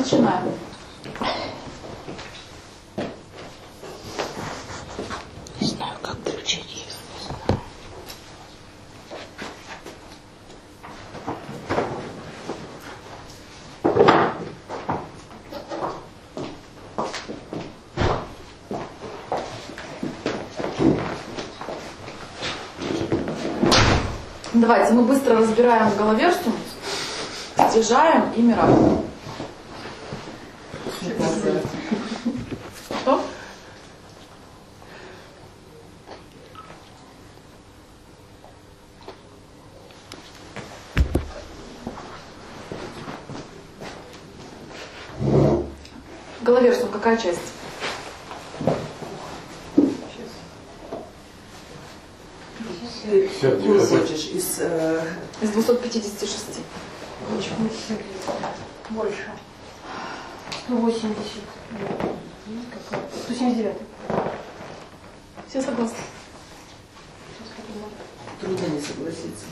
начинаем. Не знаю, как включить ее. Давайте мы быстро разбираем головерсум, стяжаем и миракул. Что? Головерсум какая часть? Высечешь из 256. Больше. 180. 179. Все согласны? трудно не согласиться.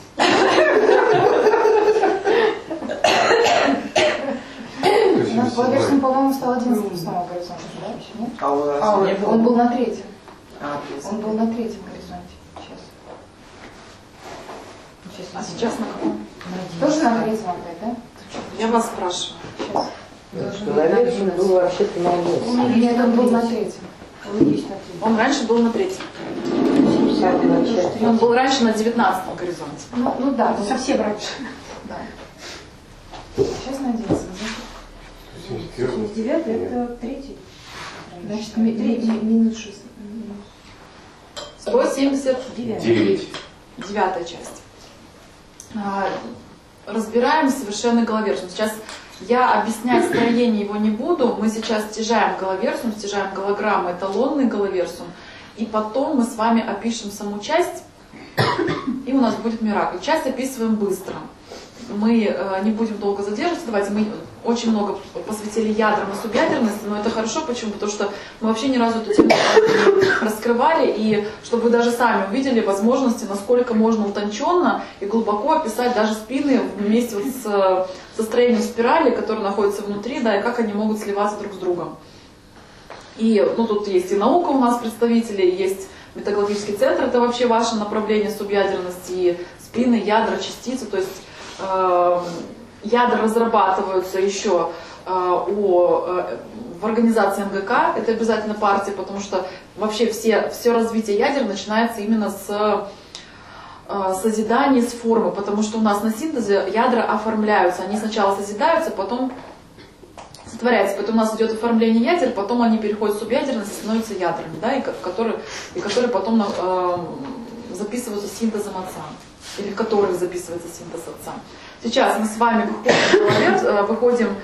У нас головерсум, по-моему, стал 11 снова горизонтом, да? Нет? А у нас не было? Он был на третьем. Без. Он был на третьем горизонте. Сейчас. А сейчас на каком? Тоже на третьем опять, да? Я вас спрашиваю. Сейчас. Головерсум был вообще-то на 11. Нет, он был на третьем. Он есть на третьем. Он раньше был на третьем. Он был раньше на 19-м горизонте. Ну да, совсем раньше. Да. Сейчас на 11. 79 это третий. Значит, минус 6. 179. Девятая часть. Разбираем совершенный головерсум. Сейчас я объяснять строение его не буду. Мы сейчас стяжаем головерсум, стяжаем голограммы, эталонный головерсум. И потом мы с вами опишем саму часть, и у нас будет миракл. Часть описываем быстро. Мы не будем долго задерживаться. Давайте, мы очень много посвятили ядрам и субъядерности, но это хорошо. Почему? Потому что мы вообще ни разу эту тему не раскрывали, и чтобы вы даже сами увидели возможности, насколько можно утонченно и глубоко описать даже спины вместе вот со строением спирали, которые находятся внутри, да, и как они могут сливаться друг с другом. И тут есть и наука у нас представители, есть метаглотический центр, это вообще ваше направление субъядерности, и спины, ядра, частицы, то есть ядра разрабатываются еще в организации МГК, это обязательно партия, потому что вообще все развитие ядер начинается именно с созидания, с формы, потому что у нас на синтезе ядра оформляются, они сначала созидаются, потом сотворяются, потом у нас идет оформление ядер, потом они переходят в субъядерность и становятся ядрами, да, и которые потом записываются синтезом отца, или в которых записывается синтез отца. Сейчас мы с вами выходим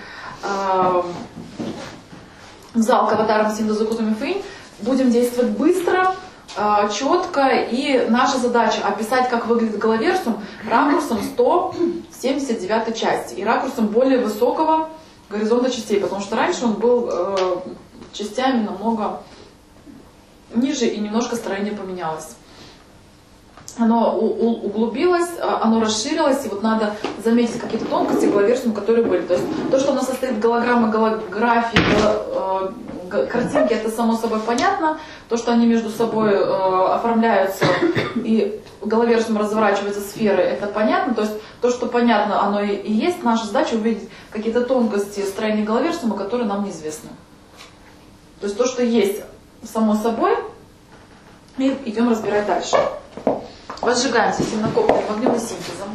в зал к аватарам синтеза Кутумифынь, будем действовать быстро, четко, и наша задача описать, как выглядит головерсум ракурсом 179 части и ракурсом более высокого горизонта частей, потому что раньше он был частями намного ниже и немножко строение поменялось. Оно углубилось, оно расширилось, и вот надо заметить какие-то тонкости головерсума, которые были. То есть то, что у нас состоит голограммы, голографии, картинки, это само собой понятно. То, что они между собой оформляются и головерсум разворачивается сферы, это понятно. То есть то, что понятно, оно и есть. Наша задача увидеть какие-то тонкости строения головерсума, которые нам неизвестны. То есть то, что есть само собой, и идем разбирать дальше. Возжигаемся сильнокопленным огнем и синтезом.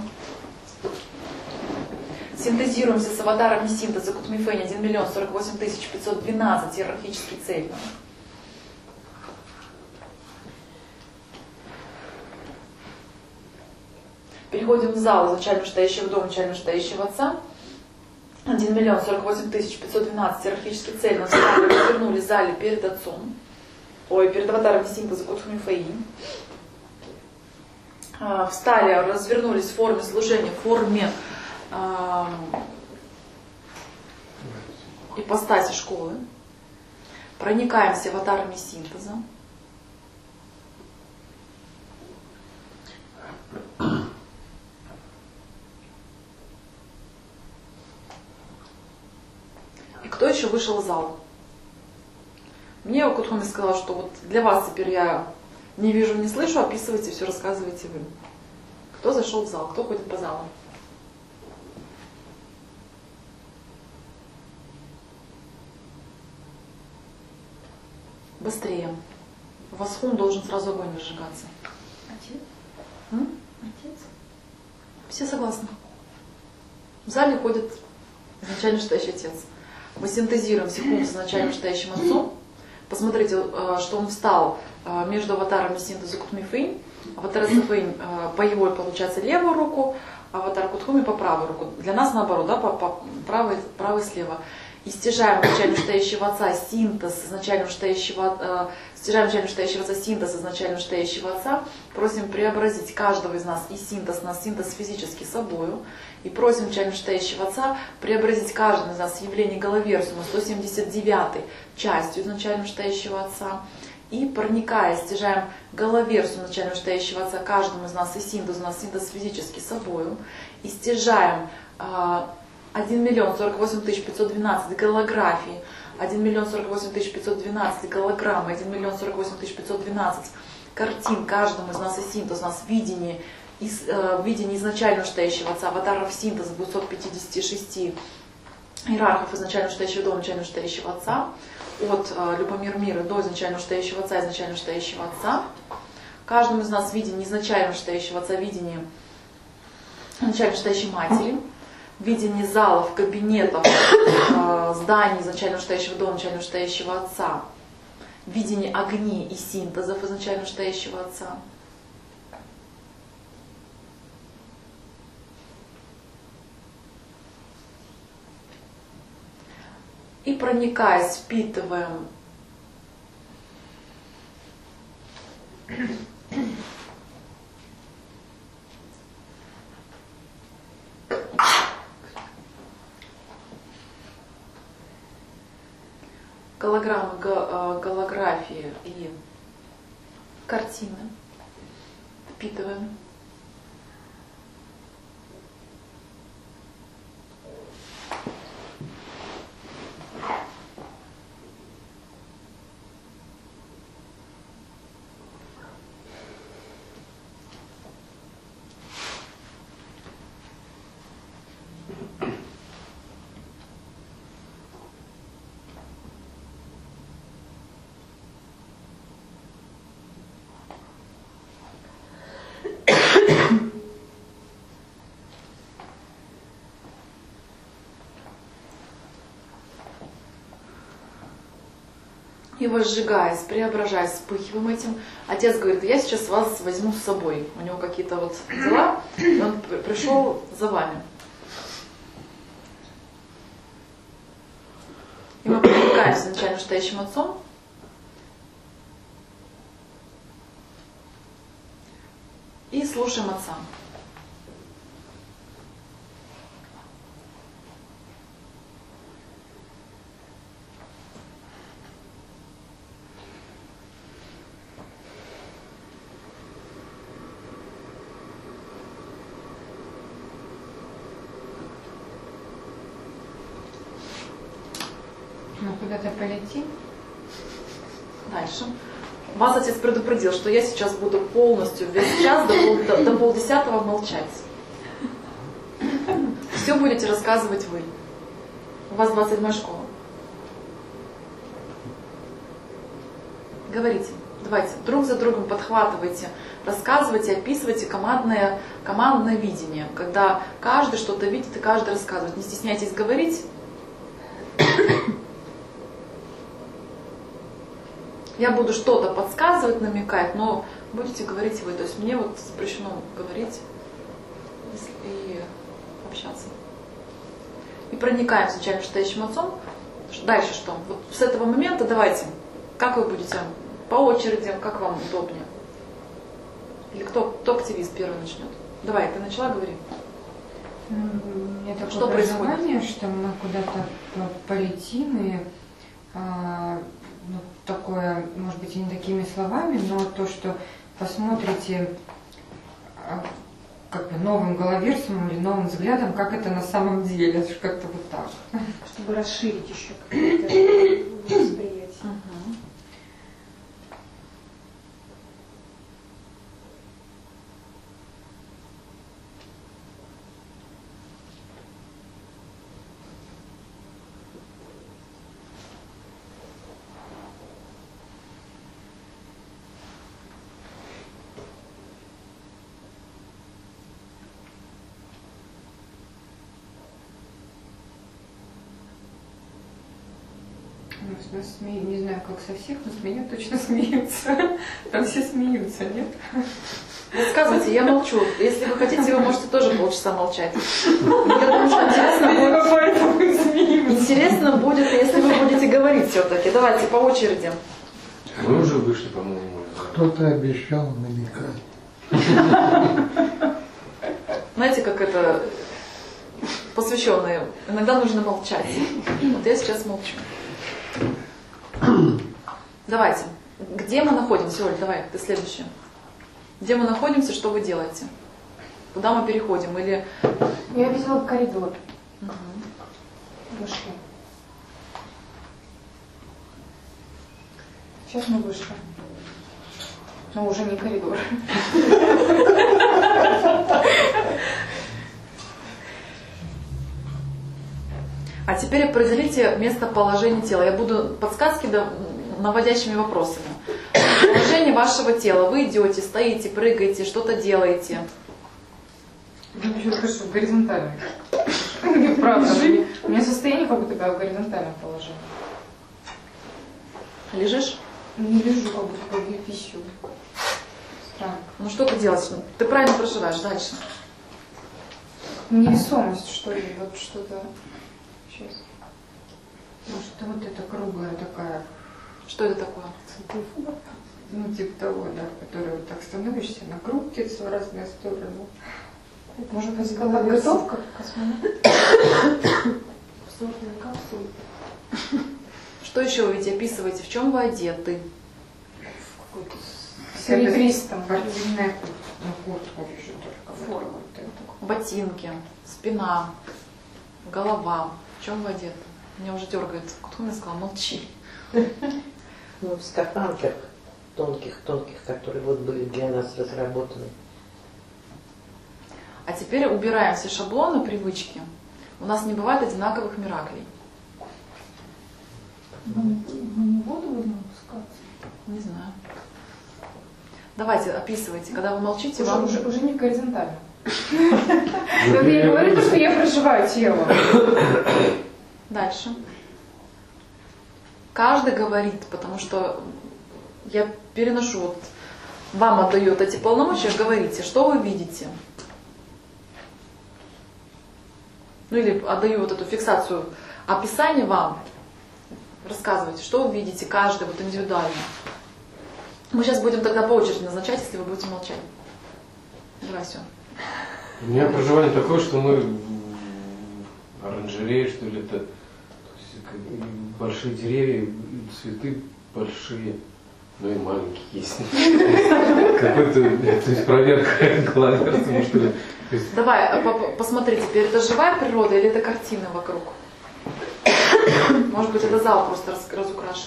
Синтезируемся с аватарами синтеза Кутумифынь 1 048 512 иерархически цельно. Переходим в зал изначально стоящего дома, изначально стоящего отца. 1 048 512 иерархически цельно. Вернулись в зале перед отцом. Перед аватарами синтеза Кутумифынь. Встали, развернулись в форме служения, в форме ипостаси школы. Проникаемся аватарами синтеза. И еще вышел в зал? Мне Кутхуми сказала, что вот для вас теперь я не вижу, не слышу, описывайте все, рассказывайте вы. Кто зашел в зал, кто ходит по залу? Быстрее. У вас хун должен сразу огонь разжигаться. Отец? Отец? Все согласны. В зале ходит изначально шитающий отец. Мы синтезируем секунду с изначально шитающим отцом. Посмотрите, что он встал между аватарами синтеза Кутхуми-Фэнь. Аватар Фэнь по его, получается, левую руку, аватар Кутхуми по правую руку. Для нас наоборот, да, по правой слева. И стяжаем изначально шитающего отца синтез изначально шитающего синтез изначально шитающего отца. Просим преобразить каждого из нас и синтез на синтез физически собою. И просим изначально шитающего отца преобразить каждого из нас явление головерсума 179 частью изначально шитающего отца. И проникая, стяжаем головерсум изначально шитающего отца каждому из нас и синтез у нас синтез физически собою. И стяжаем 1 048 512 голографий, 1 048 512 голограмм, 1 048 512 картин каждому из нас и синтез, у нас видение изначально шитающего отца, аватаров синтеза 256 иерархов изначально шитающего дома, изначально шитающего отца, от Любомир мира до изначально шитающего отца, изначально шитающего отца. Каждому из нас видение изначально шитающего отца, видение изначально шитающей матери. Видение залов, кабинетов, зданий изначально шитающего дома, изначально шитающего отца, видение огней и синтезов изначально шитающего отца. И проникаясь, впитываем голограммы, голографии и картины. Впитываем. И возжигаясь, преображаясь, вспыхиваем этим. Отец говорит: я сейчас вас возьму с собой. У него какие-то вот дела, и он пришел за вами. И мы проникаем с изначально шитающим отцом. И слушаем отца. Мы куда-то полетим? Дальше. Вас отец предупредил, что я сейчас буду полностью весь час до полдесятого молчать. Все будете рассказывать вы. У вас 27-я школа. Говорите. Давайте друг за другом подхватывайте, рассказывайте, описывайте командное видение. Когда каждый что-то видит и каждый рассказывает. Не стесняйтесь говорить. Я буду что-то подсказывать, намекать, но будете говорить вы. То есть мне вот запрещено говорить и общаться. И проникаем с изначально шитающим отцом. Дальше что? Вот с этого момента давайте, как вы будете? По очереди, как вам удобнее? Или кто активист первый начнет? Давай, ты начала говорить. У меня такое Что образование, происходит? что мы куда-то полетим, и такое, может быть, и не такими словами, но то, что посмотрите как бы новым головерсумом или новым взглядом, как это на самом деле, как-то вот так. чтобы расширить еще какое-то восприятие. Мгм. Не знаю, как со всех, но с меня точно смеются. Там все смеются, нет? Рассказывайте, я молчу. Если вы хотите, вы можете тоже полчаса молчать. Я думаю, что интересно будет, если вы будете говорить все-таки. Давайте по очереди. Мы уже вышли, по-моему. Кто-то обещал намекать. Знаете, как это посвященные. Иногда нужно молчать. Вот я сейчас молчу. Давайте. Где мы находимся, Оль? Давай, ты следующая. Где мы находимся, что вы делаете? Куда мы переходим? Или... Я видела коридор. Вышли. Сейчас мы вышли. Но уже не коридор. А теперь определите местоположение тела. Я буду подсказки наводящими вопросами. Положение вашего тела. Вы идете, стоите, прыгаете, что-то делаете. Я почему-то кажется, горизонтально. Правда. У меня состояние как будто в горизонтальном положении. Лежишь? Не лежу, как будто как пищу. Странно. Ну что ты делаешь? Ты правильно проживаешь. Дальше. Невесомость, что ли, вот что-то. Сейчас. Может, вот это круглая такая, Что это такое? ну, типа того, да, в которой вот так становишься, она крутится в разные стороны. Может быть, подготовка к космонавту? Сложная капсула. Что еще вы ведь описываете? В чем вы одеты? Какой-то Серебристом. спортивная куртка вижу только. Форма. Вот это. Ботинки, спина, голова. В чем вы одеты? Меня уже дергает. Кто мне сказал? Молчи. Ну, в скафандрах тонких, которые вот были для нас разработаны. А теперь убираем все шаблоны, привычки. У нас не бывает одинаковых мираклей. Мы не воду будем опускаться? Не знаю. Давайте, описывайте. Когда вы молчите, вам... Уже не горизонтально. Но я не говорю, что я проживаю тело. Дальше. Каждый говорит, потому что я переношу, вот, вам отдаю вот эти полномочия, говорите, что вы видите. Ну или отдаю вот эту фиксацию описания вам. Рассказывайте, что вы видите, каждый вот индивидуально. Мы сейчас будем тогда по очереди назначать, если вы будете молчать. Давай, все. У меня проживание такое, что мы в оранжерее, что ли, это то есть, большие деревья, цветы большие, ну и маленькие есть. Какой-то, то есть проверка головерцем, что ли. Давай, посмотри теперь, это живая природа или это картина вокруг? Может быть, это зал просто разукрашен.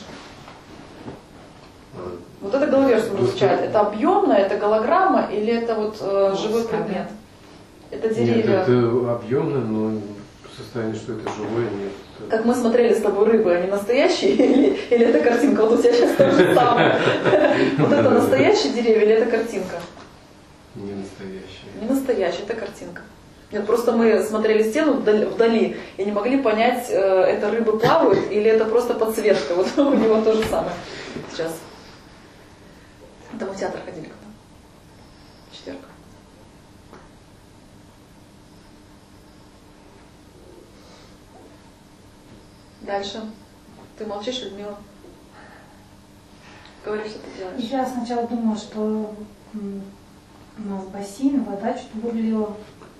Вот это головерцем изучает. Это объемное, это голограмма или это вот живой предмет? Это Нет, деревья. это объемно, но состояние, что это живое, нет. Как мы смотрели с тобой рыбы, они настоящие или это картинка? Вот у тебя сейчас то же самое. Вот это настоящие деревья или это картинка? Не настоящее. Не настоящая, это картинка. Нет, просто мы смотрели стену вдали и не могли понять, это рыбы плавают или это просто подсветка. Вот у него то же самое сейчас. Это мы в театр ходили когда? В четверг. Дальше. Ты молчишь, Людмила? Говори, что ты делаешь. Я сначала думала, что у нас бассейн, вода что-то бурлила.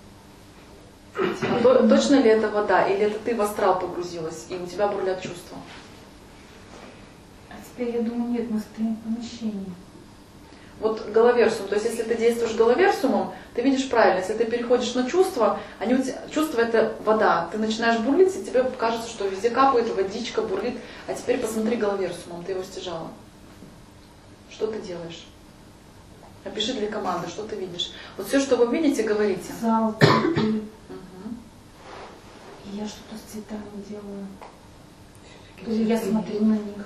А точно ли это вода? Или это ты в астрал погрузилась, и у тебя бурлят чувства? А теперь я думаю, нет, мы стоим в помещении. Вот головерсум, то есть если ты действуешь головерсумом, ты видишь правильно. Если ты переходишь на чувства, чувства это вода. Ты начинаешь бурлить, и тебе кажется, что везде капает водичка, бурлит. А теперь посмотри головерсумом, ты его стяжала. Что ты делаешь? Опиши для команды, что ты видишь. Вот все, что вы видите, говорите. Зал, цветы. И я что-то с цветами делаю. Или я смотрю на них.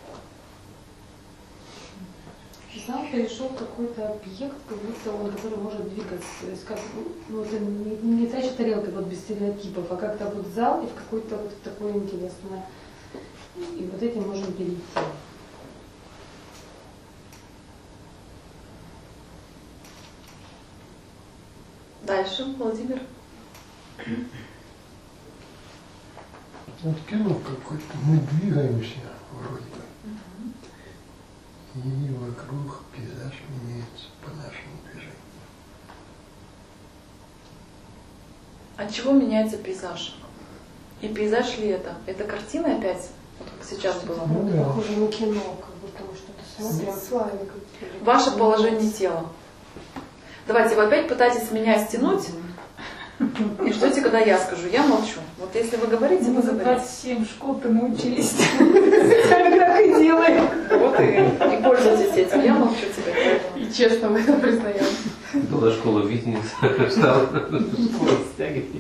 Зал перешел в какой-то объект, как будто он, который может двигаться. То есть как, ну, это не та же тарелка вот без стереотипов, а как-то вот зал и в какое-то вот такое интересное. И вот этим можем перейти. Дальше, Владимир. Вот кино какое-то, мы двигаемся вроде бы. И вокруг пейзаж меняется по нашему движению. От чего меняется пейзаж? И пейзаж ли это? Это картина опять? Вот как сейчас было. Ну, Это да. похоже на кино, как будто мы что-то смотрим. Ваше положение тела. Давайте вы опять пытаетесь меня стянуть и ждете, когда я скажу. Я молчу. Вот если вы говорите, Мы вы за говорите. 27 школ-то научились. Так и делаем. Вот и пользуйтесь этим. Я молчу теперь. И честно в этом признаем. Была школа витниц, стала школа стягивания.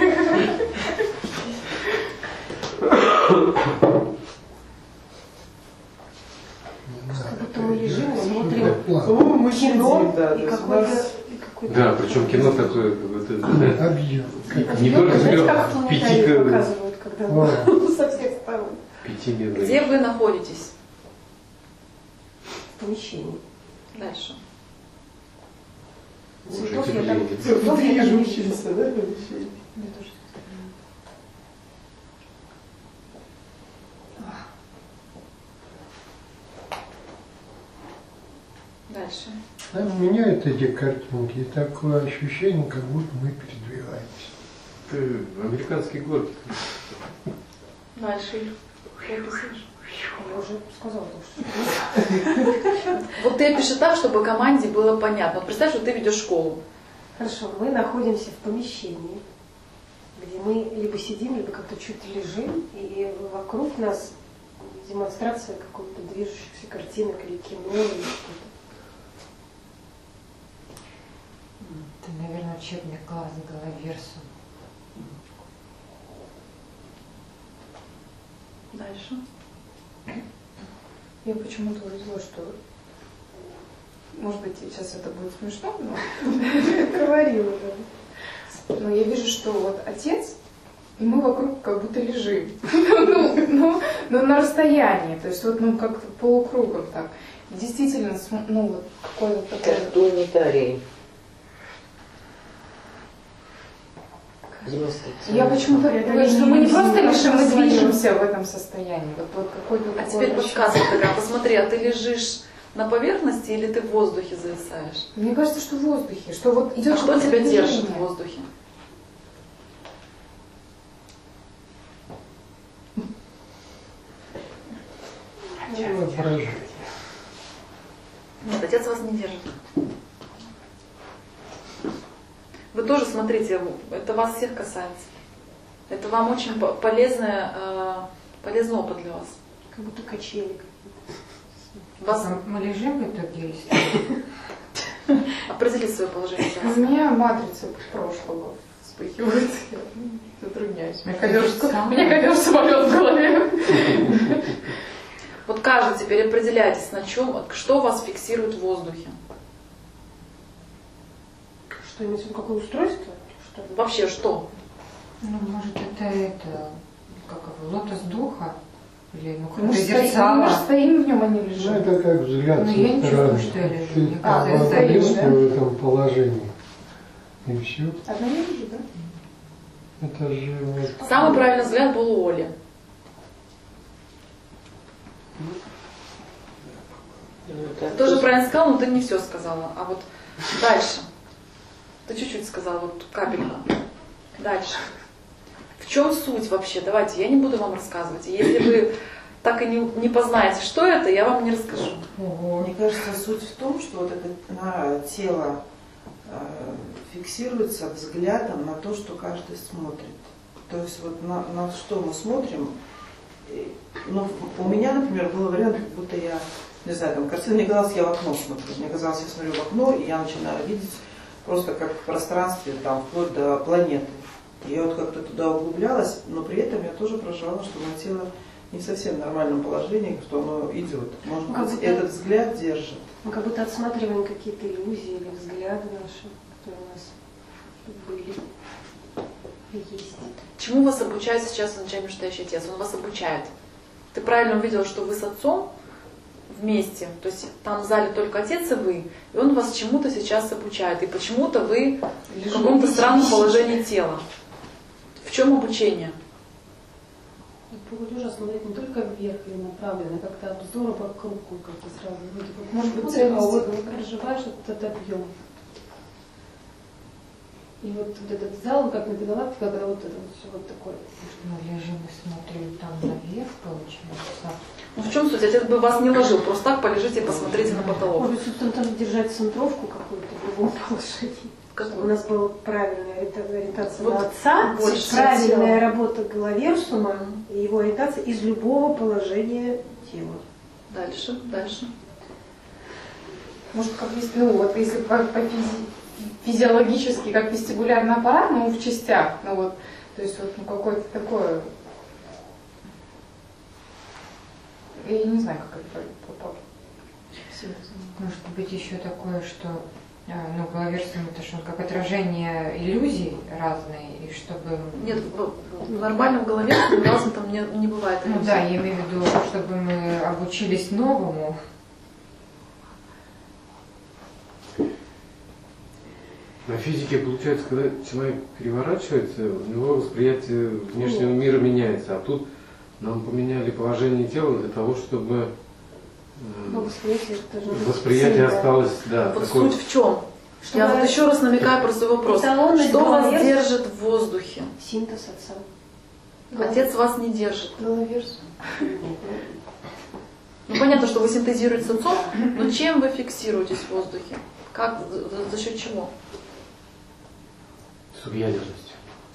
Как будто мы лежим, смотрим План. Мы кино да, и то есть у какой-то... нас Да, причем кино такое, какое-то, Объем. не только Знаете, как в с планетарии показывают, когда О. со всех сторон. пятимерной. Где вы находитесь? В помещении. Дальше. Цветов я удивление. там... Цветов я там не вижу. учимся, да, помещение? Я тоже. Дальше. Там меняют эти картинки, и такое ощущение, как будто мы передвигаемся. Это американские горки. Дальше. Ты описываешь? Я уже сказала, что... Вот ты опиши так, чтобы команде было понятно. Вот представь, что ты ведешь школу. Хорошо, мы находимся в помещении, где мы либо сидим, либо как-то чуть лежим, и вокруг нас демонстрация какой-то движущихся картинок или кино, или что-то. Это, наверное, учебник глаз головерсум. Дальше. Я почему-то увидела, что, может быть, сейчас это будет смешно, но говорила уже. Но я вижу, что вот отец, и мы вокруг как будто лежим. Ну, на расстоянии, то есть вот, ну, как полукругом так. Действительно, ну, вот какой-то такой... Как планетарий. Демонстрационный. Я почему-то говорю, что мы не просто лежим, мы движемся в этом состоянии. Вот какой-то А такой теперь очень- подсказка такая. Посмотри, а ты лежишь на поверхности или ты в воздухе зависаешь? Мне кажется, что в воздухе, что вот идет А что какое-то тебя держит движение. в воздухе? Воображение. Нет, отец вас не держит. Вы тоже смотрите, это вас всех касается. Это вам очень полезный опыт для вас. Как будто качели. Вас Мы лежим в итоге или стоим? определить свое положение. У меня матрица прошлого вспыхивает. Я затрудняюсь. Мне ковер самолет в голове. Вот каждый теперь определяйтесь, на чем, что вас фиксирует в воздухе. Что, имеется в виду, какое устройство? Что? Вообще что? Ну, может, это, как его, лотос духа? Или, ну, Мы какое-то же стоим, зеркало? в нем, а не Ну, лежим. это как взгляд Ну, со я не чувствую, стороны. что я лежу. Ты Мне кажется, я остановился стою, да? в этом положении. И все. Одна не лежит, да? Это же вот... Самый правильный взгляд был у Оли. Тоже правильно сказала, но ты не все сказала. А вот дальше. Ты чуть-чуть сказала, вот капелька. Дальше. В чем суть вообще? Давайте, я не буду вам рассказывать. Если вы так и не познаете, что это, я вам не расскажу. Мне кажется, суть в том, что вот это тело фиксируется взглядом на то, что каждый смотрит. То есть вот на что мы смотрим. Ну, у меня, например, был вариант, как будто я, не знаю, там картина, мне казалось, я в окно смотрю. Мне казалось, я смотрю в окно, и я начинаю видеть просто как в пространстве, там, вплоть до планеты. И я вот как-то туда углублялась, но при этом я тоже проживала, что мое тело не в совсем нормальном положении, что оно идет. Может быть, этот взгляд держит. Мы как будто отсматриваем какие-то иллюзии или взгляды наши, которые у нас были и есть. Чему вас обучает сейчас изначально настоящий отец? Он вас обучает. Ты правильно увидела, что вы с отцом вместе, то есть там в зале только отец и вы, и он вас чему-то сейчас обучает, и почему-то вы в каком-то странном положении тела. В чем обучение? Полулежа смотреть не только вверх или направленно, а как-то обзор вокруг, как-то сразу вроде как, Может быть, а цельность. вот проживаешь этот объем. И вот этот зал, как метагалактика, когда вот это вот все вот такое. Мы лежим и смотрим там наверх, получается. Ну в чем суть? Отец бы вас не ложил, просто так полежите и посмотрите на потолок. Может быть, там держать центровку какую-то в другом положении. Чтобы у нас была правильная ориентация Вот на отца, больше правильная тела. работа головерсума и его ориентация из любого положения тела. Дальше. Может, как ну вот если физиологически, как вестибулярный аппарат, ну в частях, ну вот, то есть вот ну, какое-то такое, я не знаю, как это попало. Может быть еще такое, что ну, головерсум это же как отражение иллюзий разные, и чтобы... Нет, в нормальном голове разум там не бывает. Ну да, я имею в виду, чтобы мы обучились новому. На физике получается, когда человек переворачивается, у него восприятие внешнего мира меняется. А тут нам поменяли положение тела для того, чтобы Но восприятие сильное. осталось, да, Вот такое. суть в чем? Я вот еще раз намекаю про свой вопрос. Эталонность Что вас головерсума. держит в воздухе? Синтез отца. Отец вас не держит. Головерсум. Ну понятно, что вы синтезируете с отцом, но чем вы фиксируетесь в воздухе? Как, за счет чего? Субъядерность.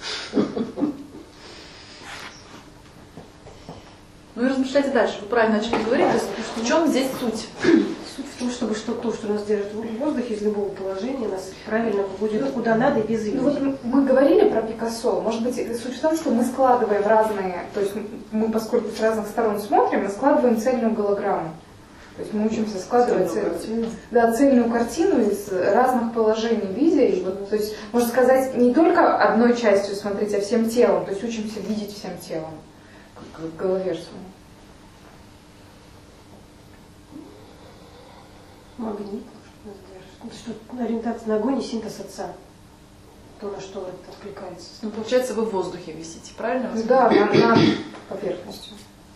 Ну и размышляйте дальше. Вы правильно начали говорить. То есть, в чем здесь суть? Суть в том, чтобы то, что нас держит в воздухе из любого положения, нас правильно будет куда надо и без Ну вот иллюзий. мы говорили про Пикассо. Может быть, суть в том, что мы складываем разные, то есть мы, поскольку с разных сторон смотрим, мы складываем цельную голограмму. То есть мы учимся складывать цельную картину из разных положений видя. И вот, то есть, можно сказать, не только одной частью смотреть, а всем телом. То есть учимся видеть всем телом, как головерсум. Магнит нас держит. Что ориентация на огонь и синтез отца. То, на что это откликается. Ну, получается, вы в воздухе висите, правильно? Ну да, над поверхностью.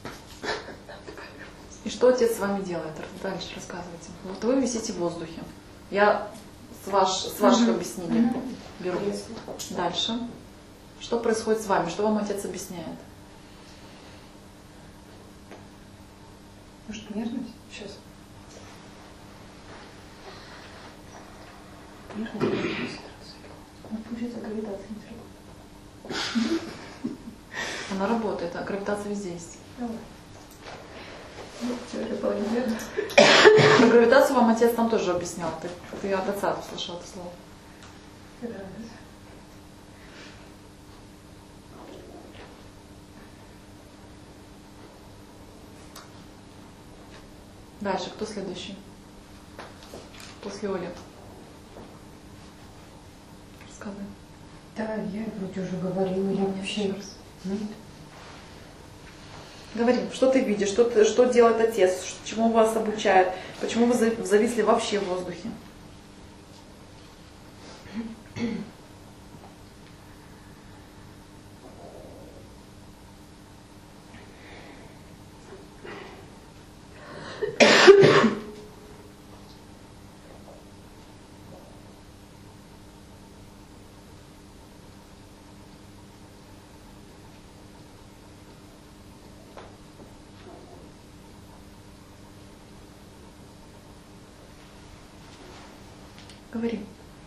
И что отец с вами делает? Дальше рассказывайте. Вот вы висите в воздухе. Я с ваших объяснений беру. Дальше. Что происходит с вами? Что вам отец объясняет? Может, нервничать? Сейчас. Ну, получается, гравитация не сработала. Она работает, а гравитация везде есть. Теория полимера. Про гравитацию вам отец там тоже объяснял. Ты от отца услышал это слово. Дальше, кто следующий? После Оли. Рассказывай. Да, я вроде уже говорила, я вообще... Говори, что ты видишь, что делает отец, чему вас обучает, почему вы зависли вообще в воздухе? Говори.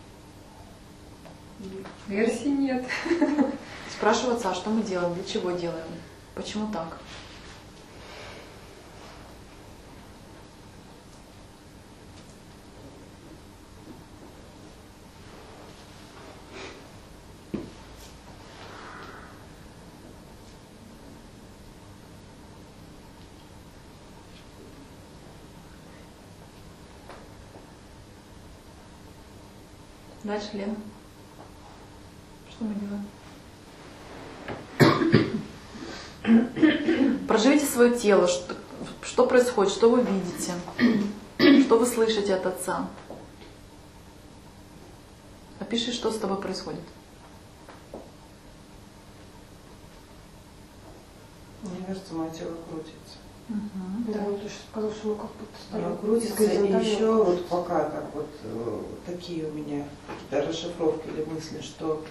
Версий нет. Спрашиваю отца, что мы делаем, для чего делаем, почему так. Дальше, Лена. Что мы делаем? Проживите свое тело. Что происходит? Что вы видите? Что вы слышите от отца? Опиши, что с тобой происходит. Мне кажется, мое тело крутится. Да, он тоже сказал, что мы как будто Оно стали крутится, и еще вот пока как вот такие у меня какие-то расшифровки или мысли, что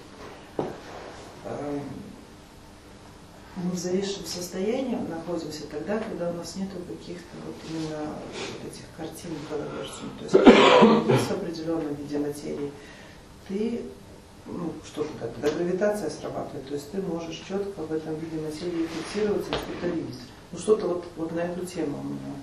мы в зависшем состоянии находимся тогда, когда у нас нету каких-то вот именно вот этих картин головерсум. То есть в определенном виде материи ты, ну, что-то, когда гравитация срабатывает, то есть ты можешь четко в этом виде материи фиксироваться и что-то видеть. Ну что-то вот на эту тему у меня.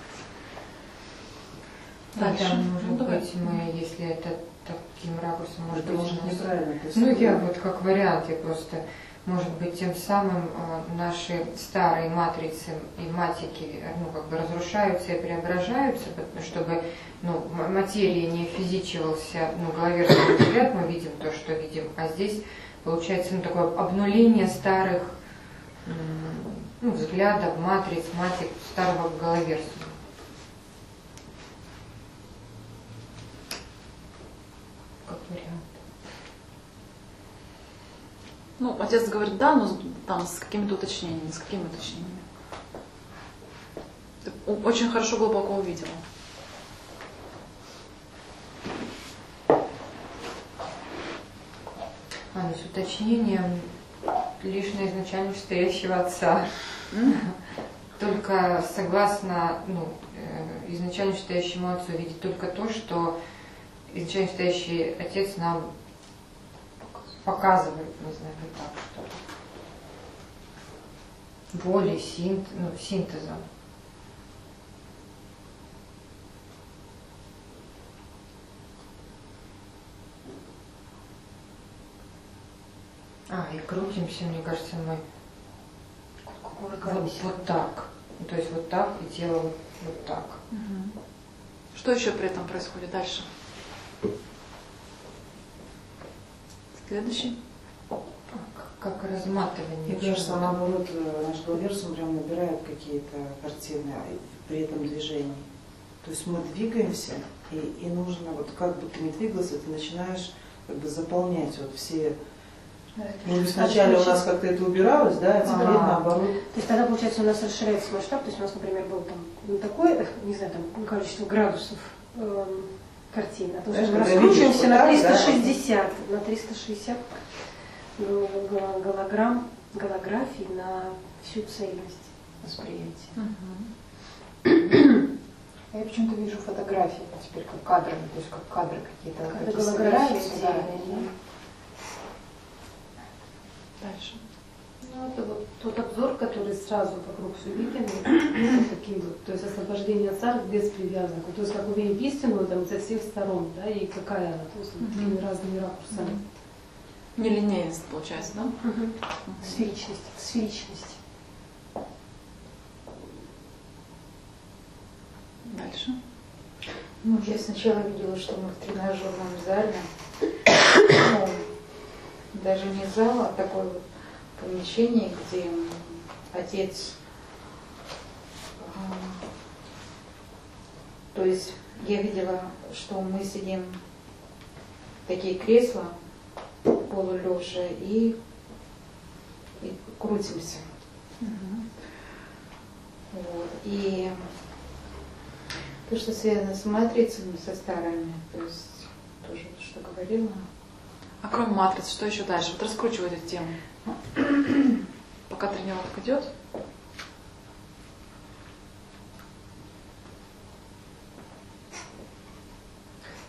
Дальше. Да, может быть, мы, если это таким ракурсом, может Это быть, может у нас- неправильно. Ну, я вот как вариант, я просто, может быть, тем самым наши старые матрицы и матики, ну, как бы разрушаются и преображаются, чтобы, ну, материи не физичивался, ну, головерный взгляд, мы видим то, что видим, а здесь получается, ну, такое обнуление старых, ну, взглядов, матриц, матик старого головерства. Как вариант. Ну, отец говорит, да, но там с какими-то уточнениями, с какими уточнениями. Ты очень хорошо глубоко увидела. Ну, с уточнением лишь на изначально стоящего отца. Только согласно, ну, изначально стоящему отцу видеть только то, что изначально стоящий отец нам показывает, не знаю, вот так что. Волей, синтезом. И крутимся, мне кажется, мы вот так. То есть вот так, и тело вот так. Что еще при этом происходит дальше? Следующий. Как разматывание. Мне кажется, наоборот, наш головерсум прям набирает какие-то картины при этом движении. То есть мы двигаемся, и нужно, вот как бы ты ни двигался, ты начинаешь как бы заполнять вот все. Ну, вначале у нас как-то это убиралось, да, а теперь наоборот. То есть тогда, получается, у нас расширяется масштаб, то есть у нас, например, был там такое, не знаю, там количество градусов картин, а то есть мы раскручиваемся на 360, да? На 360 голографий на всю цельность восприятия. Я почему-то вижу фотографии теперь как кадрами, то есть как кадры какие-то. Когда голография, Дальше. Ну, это вот тот обзор, который сразу вокруг все виден, вот такие вот, то есть освобождение от царств без привязок, то есть как увидеть истину там со всех сторон, да, и какая она, то есть такими разными ракурсами. Нелинейность получается, да? Сферичность. Дальше. Ну, я сначала видела, что мы в тренажерном зале, ну, даже не зал, а такое вот помещение, где отец, то есть я видела, что мы сидим в такие кресла полулежа и крутимся. Вот. И то, что связано с матрицами, со старыми, то есть тоже, что говорила. А кроме матриц, что еще дальше? Вот раскручивай эту тему. Пока тренировка идет.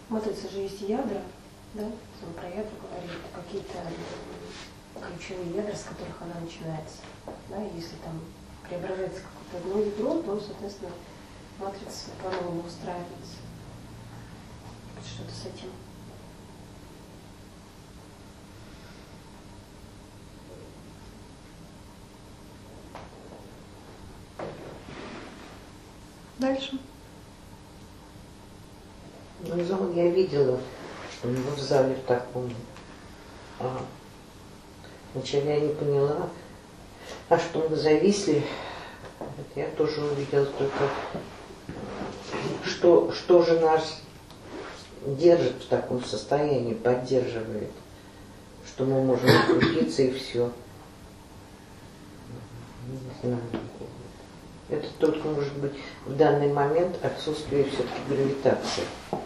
матрице же есть ядра, да? Мы про ядра говорили, это какие-то ключевые ядра, с которых она начинается. Да? Если там преображается какое-то одно ядро, то, соответственно, матрица по-новому устраивается. Что-то с этим. Дальше. Ну, зал я видела, что у него в зале так помню. Вначале я не поняла, что мы зависли. Это я тоже увидела только, что же нас держит в таком состоянии, поддерживает, что мы можем крутиться и все. Не знаю. Это только может быть в данный момент отсутствие все-таки гравитации.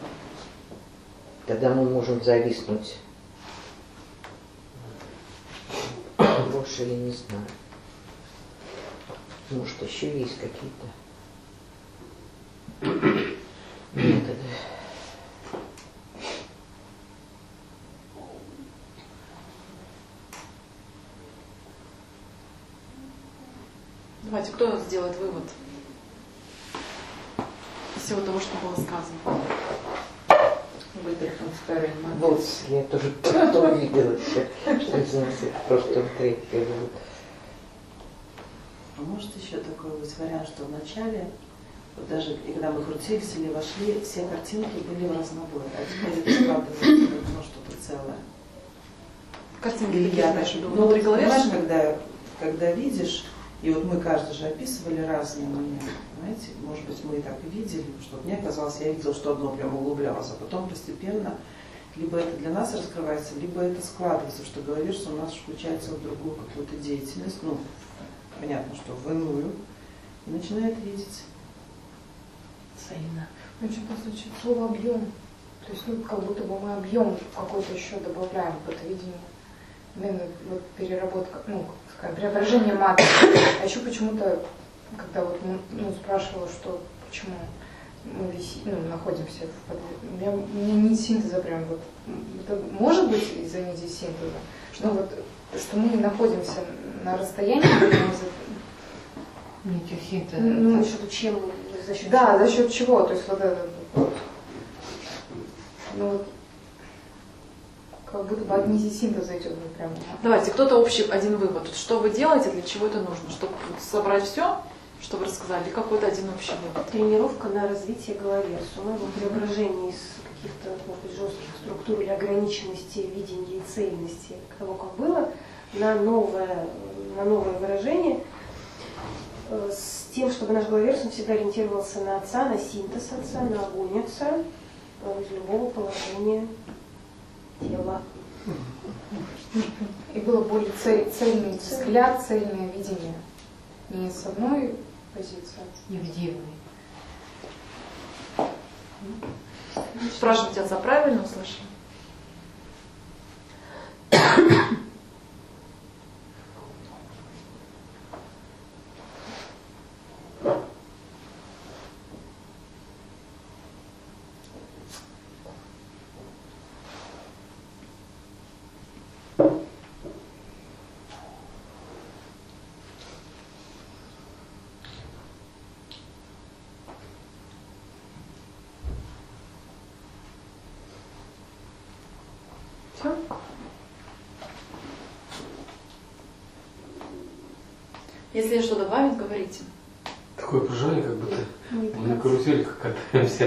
Тогда мы можем зависнуть. Больше я не знаю. Может, еще есть какие-то методы. Давайте, кто сделает вывод из всего того, что было сказано? Выдохом старой матрицы. Вот, я тоже то увидела, что из нас это просто третье вывод. А может еще такой быть вариант, что вначале, вот даже когда мы крутились или вошли, все картинки были в разнобой, а теперь это складывается в одно что-то целое. Картинки Или такие, я знаешь, так, иду ну, внутри знаешь, головы. когда видишь, и вот мы каждый же описывали разные моменты, знаете, может быть, мы и так и видели, что мне казалось, я видела, что одно прям углублялось, а потом постепенно либо это для нас раскрывается, либо это складывается, что говоришь, что у нас включается в другую какую-то деятельность, ну, понятно, что в иную, и начинает видеть. Взаимно. Мне что-то звучит слово объем. То есть, ну, как будто бы мы объем какой-то еще добавляем в это видение. Наверное, вот переработка, ну, скажем, преображение матрицы. А еще почему-то, когда вот спрашивала, что почему мы находимся в у меня нить синтеза прям вот. Это может быть из-за нити синтеза, что вот что мы находимся на расстоянии. Нитью синтеза. Ну, за счет чем? За счет да, чего? за счет чего? То есть вот это вот. Ну вот. Как будто бы от нити синтеза идет прям. Давайте, кто-то общий один вывод. Что вы делаете, для чего это нужно? Чтобы собрать все, что вы рассказали, или какой-то один общий вывод? Тренировка на развитие головерсума, преображение из каких-то, может быть, жестких структур или ограниченности видения и цельности того, как было, на новое выражение, с тем, чтобы наш головерсум всегда ориентировался на отца, на синтез отца, на огонь отца, из любого положения тела. И было более цельный взгляд, цельное видение. Не с одной позиции. Невидимый. Спрашивайте отца, правильно услышали? Все? Если что добавить, говорите. Такое окружение, как будто мы на карусельках катаемся.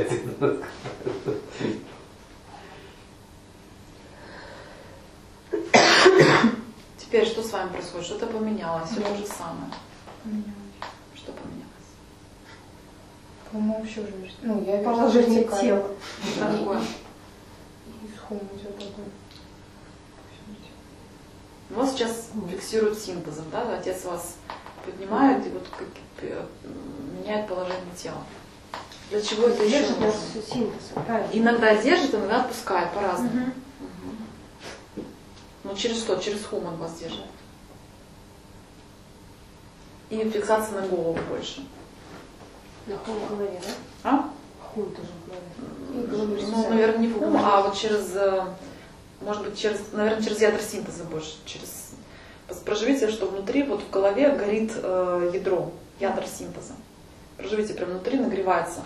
Теперь что с вами происходит? Что-то поменялось, все то же самое. Что поменялось? По-моему, вообще уже... Ну, я Положение тела. Такое. Из хома идет такой. Вас сейчас фиксируют синтезом, да? Отец вас поднимает и вот меняет положение тела. Для чего это еще Держит нас нужно? синтезом, правильно? Иногда держит, иногда отпускает по-разному. Ну через что? Через хум он вас держит. И фиксация на голову больше. На хум в голове, да? А? Хум тоже в голове. и головерсум Ну, связан. наверное, не фугум, а вот через, может быть, наверное, через ядра синтеза больше. Проживите, что внутри, вот в голове горит ядро, ядра синтеза. Проживите, прям внутри нагревается.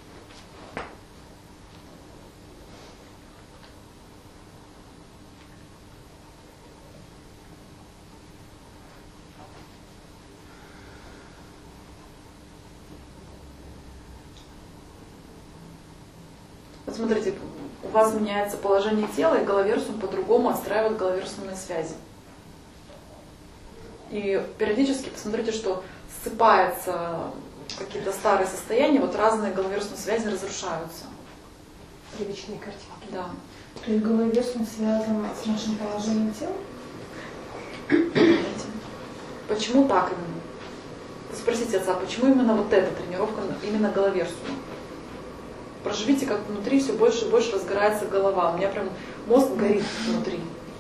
Вот смотрите, у вас меняется положение тела, и головерсум по-другому отстраивает головерсумные связи. И периодически посмотрите, что ссыпаются какие-то старые состояния, вот разные головерсумные связи разрушаются. Привычные картинки. Да. То есть головерсум связан с нашим положением тела? Почему так именно? Спросите отца, почему именно вот эта тренировка, именно головерсума? Проживите, как внутри все больше и больше разгорается голова. У меня прям мозг горит внутри.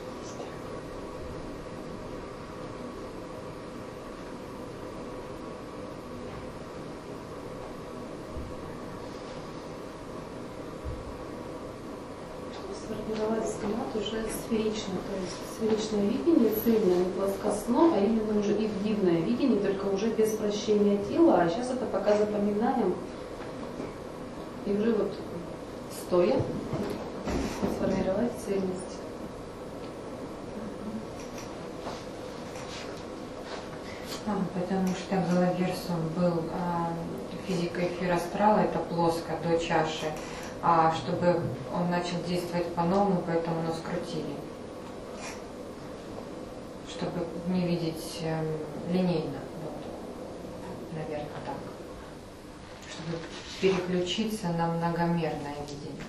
Сформировать взгляд уже сферично, то есть сферичное видение, цельное, не плоскостно, а именно уже игнивное видение, только уже без вращения тела, а сейчас это пока запоминаем. И уже вот стоя сформировать цельность. Потому что головерсум был физика эфира астрала, это плоско до чаши. А чтобы он начал действовать по-новому, поэтому нас скрутили. Чтобы не видеть линейно. Вот. Наверное, так. Чтобы переключиться на многомерное видение.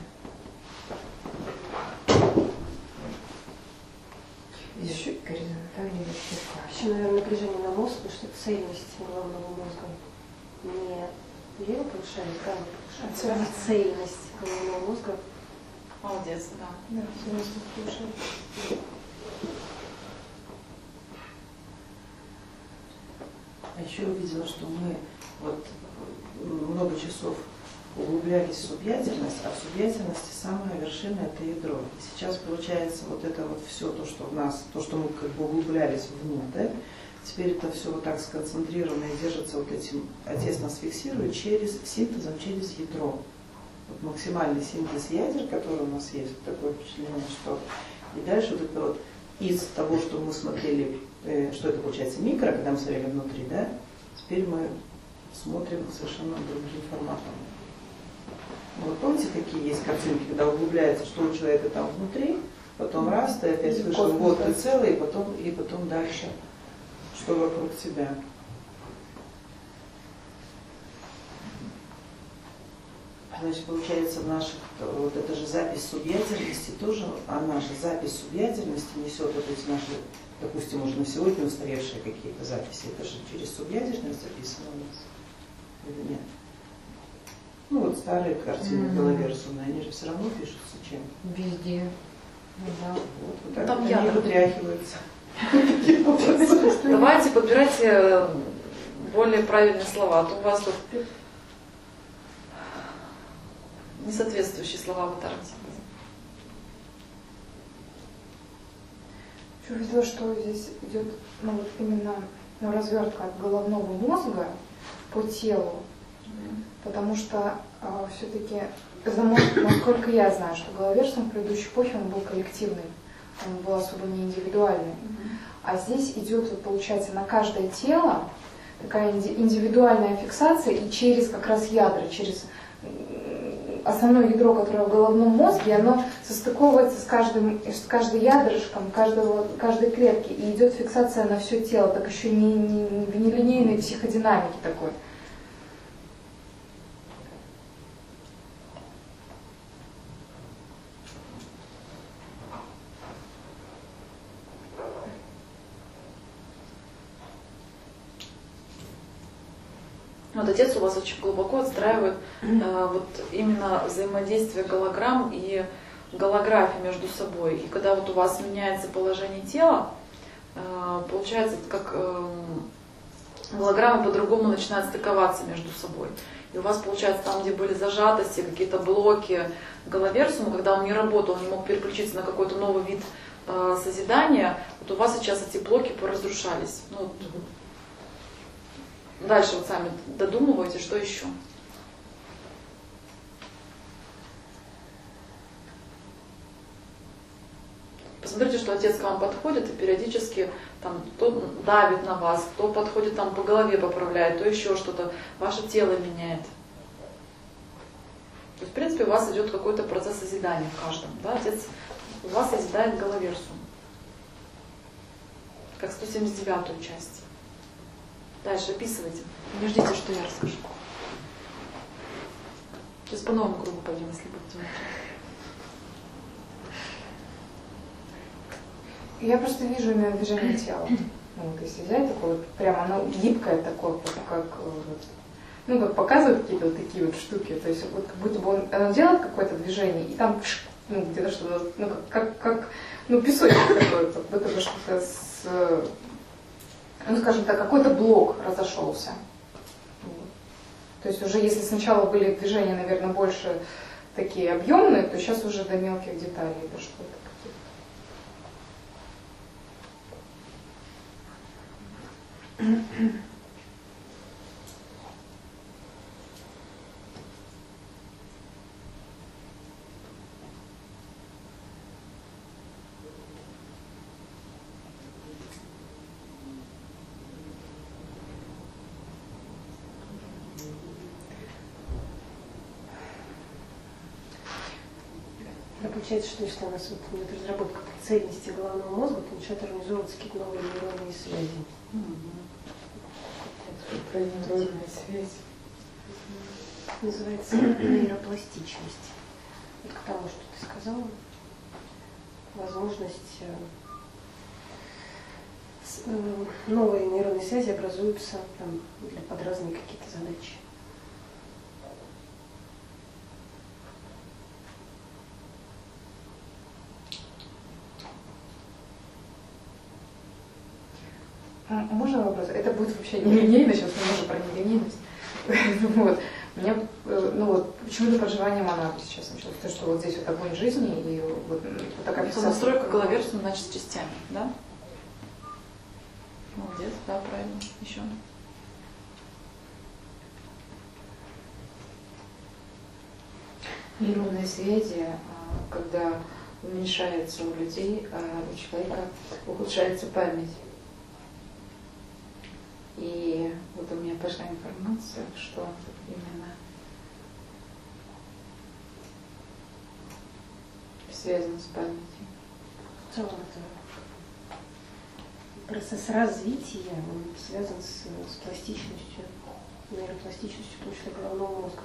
Еще горизонтально вертикально. Еще, наверное, напряжение на мозг, потому что цельность головного мозга не лево повышает, правильно повышает. Цельность головного мозга. Молодец, да. Да, цельность повышает. А еще увидела, что мы вот много часов углублялись в субъятельность, а в субъятельности самая вершина — это ядро. И сейчас получается вот это вот все то, что в нас, то, что мы как бы углублялись внутрь, теперь это все вот так сконцентрировано и держится вот этим, отец нас фиксирует синтезом через ядро. Вот максимальный синтез ядер, который у нас есть, такое впечатление, что и дальше вот это вот из того, что мы смотрели, что это получается микро, когда мы смотрели внутри, да, теперь мы смотрим совершенно другим форматом. Вот помните, какие есть картинки, когда углубляется, что у человека там внутри, потом раз, ты опять вышел, вот ты целый, и потом дальше, что вокруг тебя. Значит, получается, в наших, вот эта же запись субъятельности тоже, а наша запись субъятельности несет вот эти наши, допустим, уже на сегодня устаревшие какие-то записи, это же через субъятельность записано у нас, или нет? Ну вот старые картины головерсумные, они же все равно пишутся чем? Везде. Ну, да. Вот так Там они ядра. вытряхиваются. Давайте подбирайте более правильные слова, а то у вас тут несоответствующие слова в Тарантино. Еще увидела, что здесь идет вот именно развертка от головного мозга по телу, потому что все-таки, насколько я знаю, что головерсум в предыдущей эпохе он был коллективный, он был особо не индивидуальный. А здесь идет, вот, получается, на каждое тело такая индивидуальная фиксация и через как раз ядра, через основное ядро, которое в головном мозге, оно состыковывается с каждым ядрышком, каждой клетки, и идет фиксация на все тело, так еще не линейной психодинамики такой. Вот отец у вас очень глубоко отстраивает вот именно взаимодействие голограмм и голографии между собой. И когда вот у вас меняется положение тела, получается как голограммы по-другому начинают стыковаться между собой. И у вас получается там, где были зажатости, какие-то блоки головерсума, когда он не работал, он не мог переключиться на какой-то новый вид созидания, вот у вас сейчас эти блоки поразрушались. Ну, вот. Дальше вот сами додумываете, что еще. Посмотрите, что отец к вам подходит и периодически там, то давит на вас, то подходит там по голове поправляет, то еще что-то. Ваше тело меняет. То есть, в принципе, у вас идет какой-то процесс созидания в каждом. Да? Отец у вас созидает головерсум. Как 179-ю часть. Дальше описывайте. Не ждите, что я расскажу. Сейчас по новому кругу пойдем, если будете молчать. Я просто вижу именно движение тела. Ну, вот если взять такое вот, прямо оно гибкое такое, вот, как, вот, ну, как показывают какие-то вот такие вот штуки. То есть вот как будто бы оно делает какое-то движение, и там ну, где-то что-то, ну, как ну, песочек такой, как будто бы что-то с, ну, скажем так, какой-то блок разошелся. Вот. То есть уже если сначала были движения, наверное, больше такие объемные, то сейчас уже до мелких деталей дошло. Получается, что если у нас вот идет разработка цельности головного мозга, то начинают организовываться какие-то новые нейронные связи. Про нейронную связь. Называется нейропластичность. Вот к тому, что ты сказала, возможность новые нейронные связи образуются там, под разные какие-то задачи. Можно вопрос? Это будет вообще не линейно, сейчас мы можем про нелинейность. Вот. Мне, ну вот, почему-то проживание монады сейчас началось. То, что вот здесь вот огонь жизни и вот такая фиксация. Настройка головерсума, значит, с частями, да? Молодец, да, правильно. Еще. Нейронные связи, когда уменьшается у людей, а у человека ухудшается память. И вот у меня пошла информация, что именно связано с памятью. В целом это процесс развития, он связан с пластичностью, нейропластичностью, в том числе головного мозга.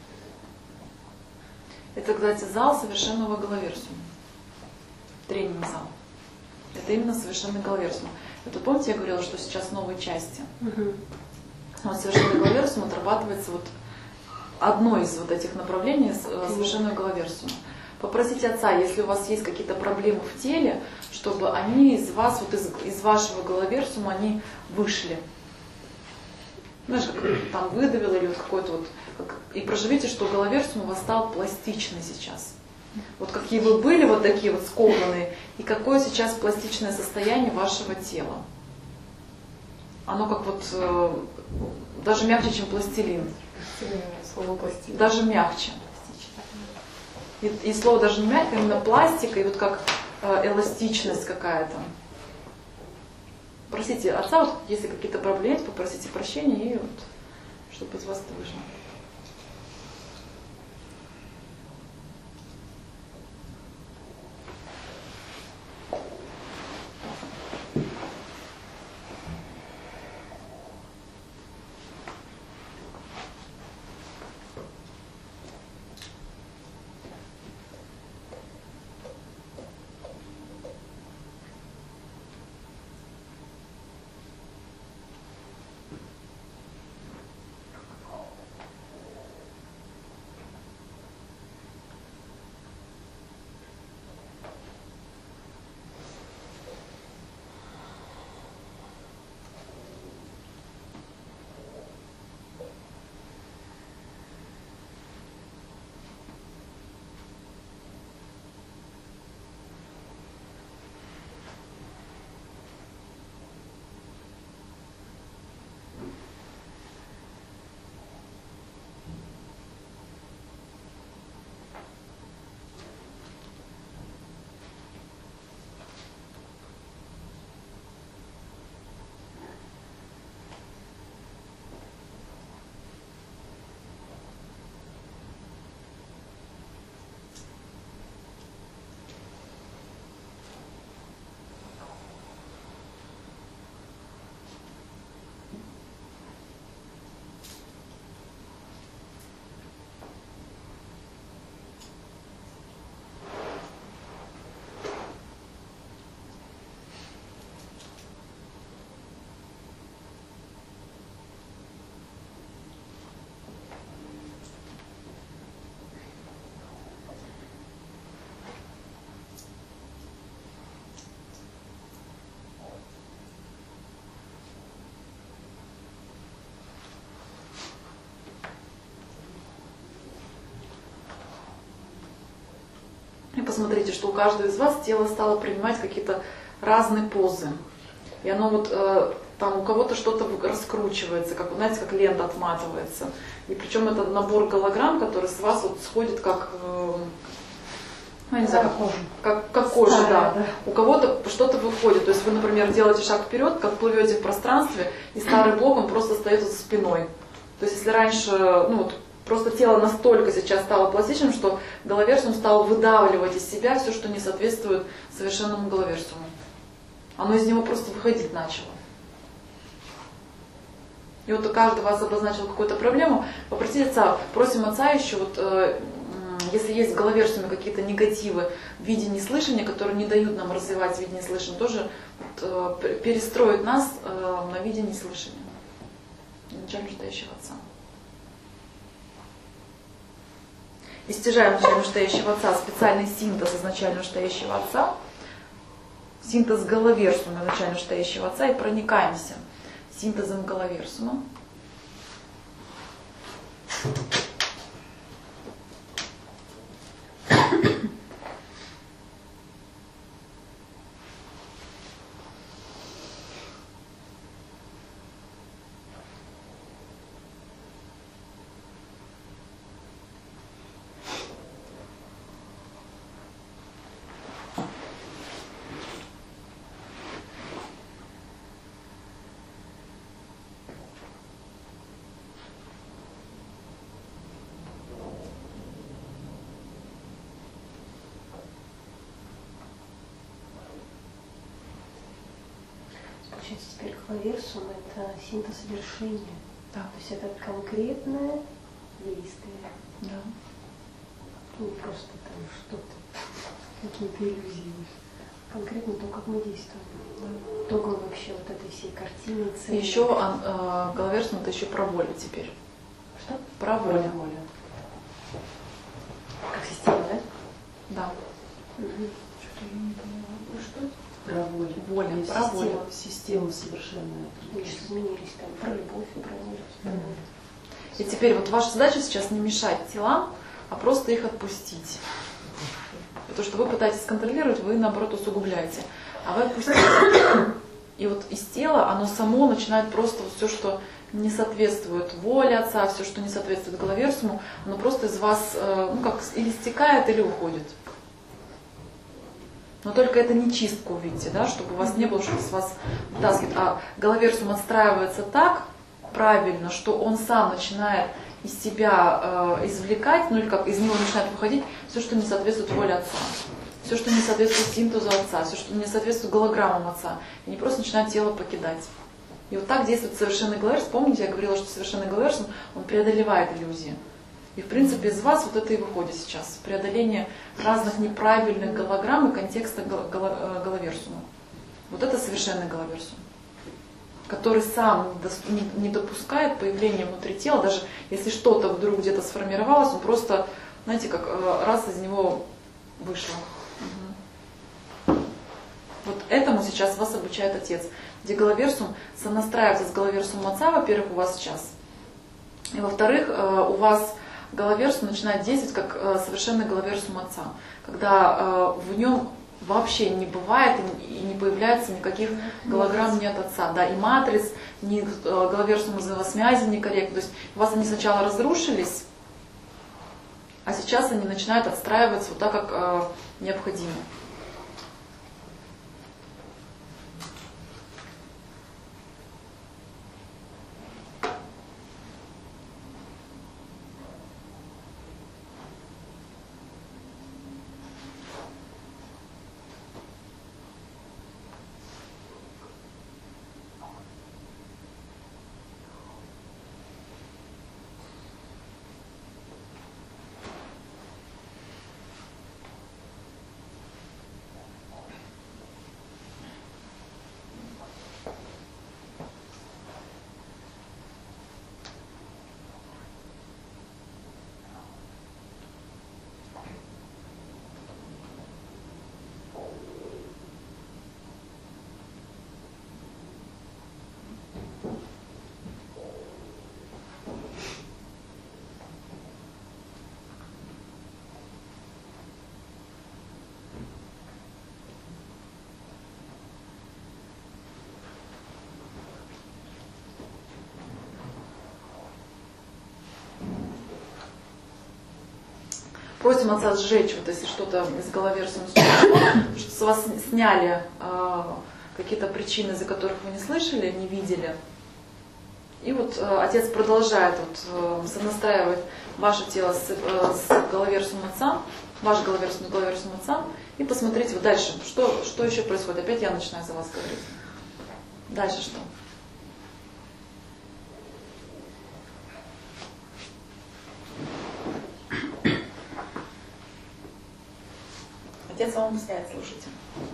Это, кстати, зал совершенного головерсума. Тренинг-зал. Это именно совершенный головерсум. Это помните, я говорила, что сейчас новые части. Вот совершенный головерсум отрабатывается вот одно из вот этих направлений совершенного головерсума. Попросите отца, если у вас есть какие-то проблемы в теле, чтобы они из вас, вот из вашего головерсума, они вышли. Знаешь, как там выдавило или вот какой-то вот... И проживите, что головерсум у вас стал пластичный сейчас. Вот какие вы были вот такие вот скованные, и какое сейчас пластичное состояние вашего тела. Оно как вот даже мягче, чем пластилин. Слово пластилин. Даже мягче. И слово даже не мягкое, именно пластика, и вот как эластичность какая-то. Просите отца, вот, если какие-то проблемы есть, попросите прощения, и вот, чтобы из вас это вышло. посмотрите, что у каждого из вас тело стало принимать какие-то разные позы. И оно вот там у кого-то что-то раскручивается, как, знаете, как лента отматывается. И причем это набор голограмм, который с вас вот сходит как, я не знаю, как кожа, Старая, да. У кого-то что-то выходит. То есть вы, например, делаете шаг вперед, как плывете в пространстве, и старый блок, он просто остается за спиной. То есть если раньше, ну вот, просто тело настолько сейчас стало пластичным, что головерсиум стал выдавливать из себя все, что не соответствует совершенному головерсиуму. Оно из него просто выходить начало. И вот каждый вас обозначил какую-то проблему. Попросите отца, просим отца еще, вот, если есть в головерсиуме какие-то негативы в виде неслышания, которые не дают нам развивать видение слышания, тоже вот, перестроить нас на видение слышания. Изначально ждающего отца. Истяжаем изначально ждающего отца специальный синтез изначально ждающего отца, синтез головерсиума изначально ждающего отца, и проникаемся синтезом головерсиума. Получается, теперь головерсиум — это синтез вершения. Да. То есть это конкретное действие. Да. Не просто там что-то, какие-то иллюзии. Конкретно то, как мы действуем. Да. Итогом вообще вот этой всей картины, цели. Еще головерсиум — это еще про волю теперь. Что? Про волю. Как система, да? Да. Что-то я не поняла. Ну что? Про волю. Воля, про волю. Система совершенная. Значит, изменились там про любовь и про волю. Про волю. И теперь вот ваша задача сейчас не мешать телам, а просто их отпустить. И то, что вы пытаетесь контролировать, вы наоборот усугубляете. А вы отпустите. И вот из тела оно само начинает просто вот все, что не соответствует воле отца, все, что не соответствует головерсиуму, оно просто из вас, ну как, или стекает, или уходит. Но только это не чистка, увидите, да, чтобы у вас не было, что с вас вытаскивает. А головерсиум отстраивается так правильно, что он сам начинает из себя извлекать, ну или как из него начинает выходить все, что не соответствует воле отца. Все, что не соответствует синтезу отца, все, что не соответствует голограммам отца. И не просто начинает тело покидать. И вот так действует совершенный головерсиум. Помните, я говорила, что совершенный головерсиум, он преодолевает иллюзии. И в принципе из вас вот это и выходит сейчас. Преодоление разных неправильных голограмм и контекста головерсиума. Вот это совершенный головерсиум, который сам не допускает появления внутри тела, даже если что-то вдруг где-то сформировалось, он просто, знаете, как раз из него вышло. Угу. Вот этому сейчас вас обучает отец, где головерсиум сонастраивается с головерсиумом отца, во-первых, у вас сейчас, и во-вторых, у вас головерсиум начинает действовать как совершенный головерсиум отца, когда в нем вообще не бывает и не появляется никаких голограмм ни от отца, да, и матриц, ни головерсиум из связи некорректно. То есть у вас они сначала разрушились, а сейчас они начинают отстраиваться вот так, как необходимо. Просим отца сжечь, вот если что-то из головерсума, что с вас сняли какие-то причины, из-за которых вы не слышали, не видели. И вот отец продолжает вот, сонастраивать ваше тело с головерсумом отца, ваш головерсум с головерсумом отца, и посмотрите вот дальше, что еще происходит. Опять я начинаю за вас говорить. Дальше что? Отец вам объясняет, слушайте.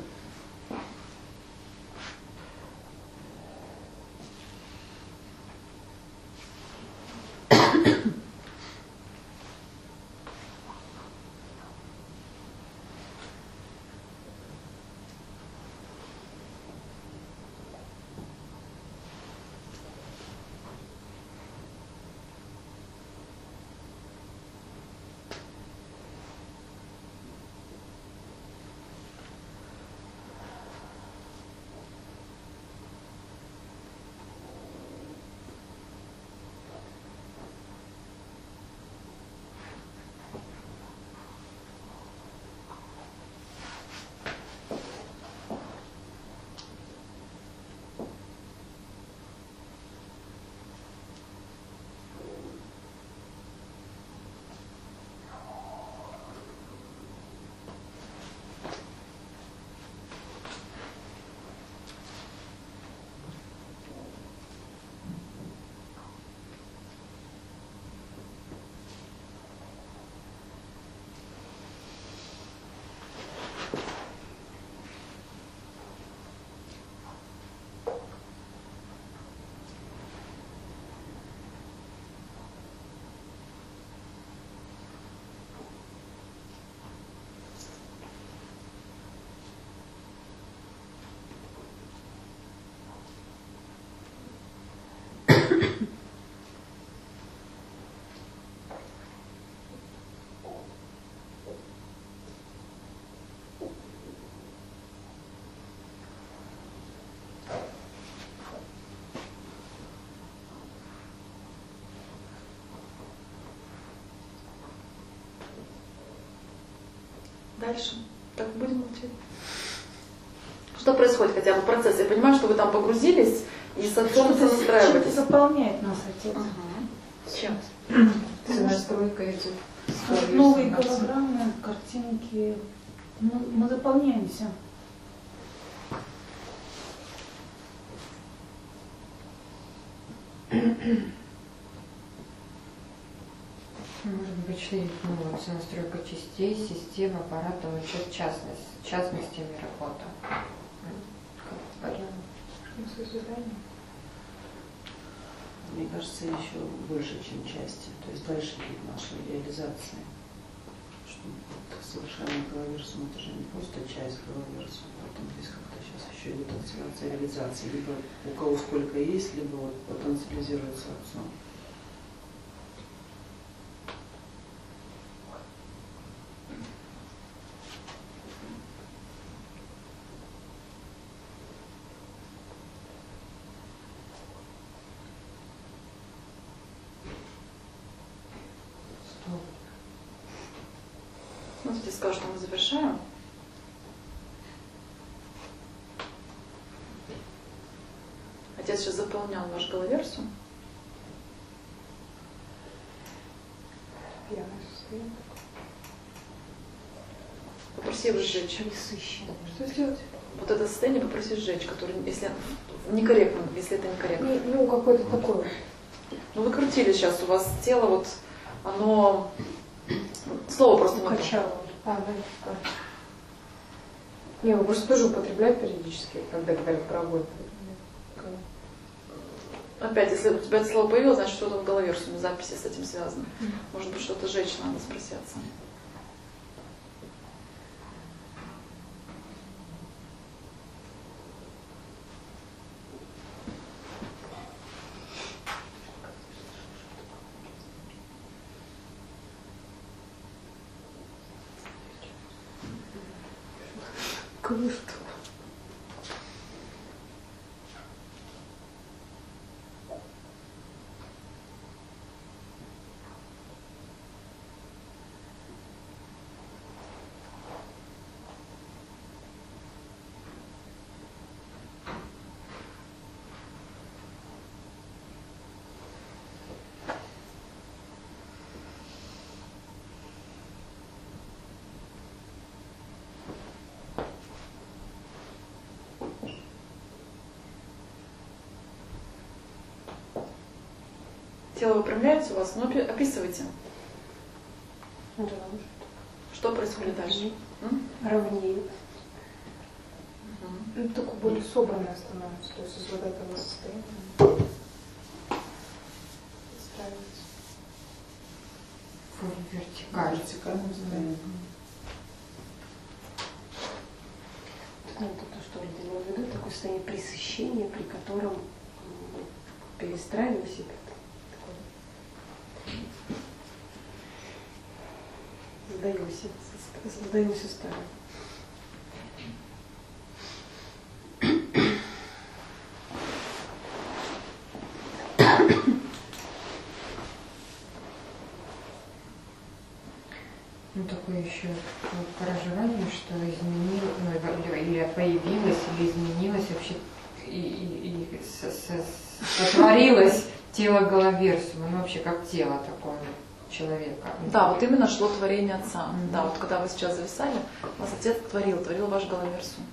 Дальше. Так, будем молчать. Что происходит хотя бы процесс? Я понимаю, что вы там погрузились и с отцом настраиваетесь. Что-то заполняет нас отец. С чем? С настройкой этих. Новые голограммы, картинки. Мы заполняемся. Может быть, настройка частей, систем, аппарата, частностями работа. Как вариант. Мне кажется, еще больше, чем части. То есть дальше будет наша реализация. Что совершенно головерсум, это же не просто часть головерсума. Потом здесь как-то сейчас еще идет активация реализации. Либо у кого сколько есть, либо вот потенциализируется отцом. Смотрите, скажу, что мы завершаем. Отец сейчас заполнял ваш головерсум. Попроси его сжечь. Что сделать? Вот это состояние попроси сжечь, которое, если некорректно, если это некорректно. Ну, какое-то такое. Ну, вы крутили сейчас, у вас тело вот, оно, слово просто не Качало. Да. Не, я просто тоже употребляю периодически, когда говорят про огонь. Опять, если у тебя это слово появилось, значит, что-то в головерсуме, записи с этим связано. Может быть, что-то сжечь надо, спроси отца. Круто. тело выпрямляется у вас, но описывайте. Что происходит дальше? Ровнее. Ну, только более собранная становится, то есть из вот этого состояния устраивается. Вертикально. Вертикальное состояние. Ну, это то, что Ольга имела в виду, такое состояние пресыщения, при котором перестраиваем себя. Сдаемся старым. Ну, такое еще проживание, что изменилось, ну, или появилось, или изменилось вообще, и сотворилось тело Головерсума, ну, вообще как тело такое человека. Да, вот именно шло творение Отца. Да, вот когда вы сейчас зависали, вас Отец творил ваш Головерсум.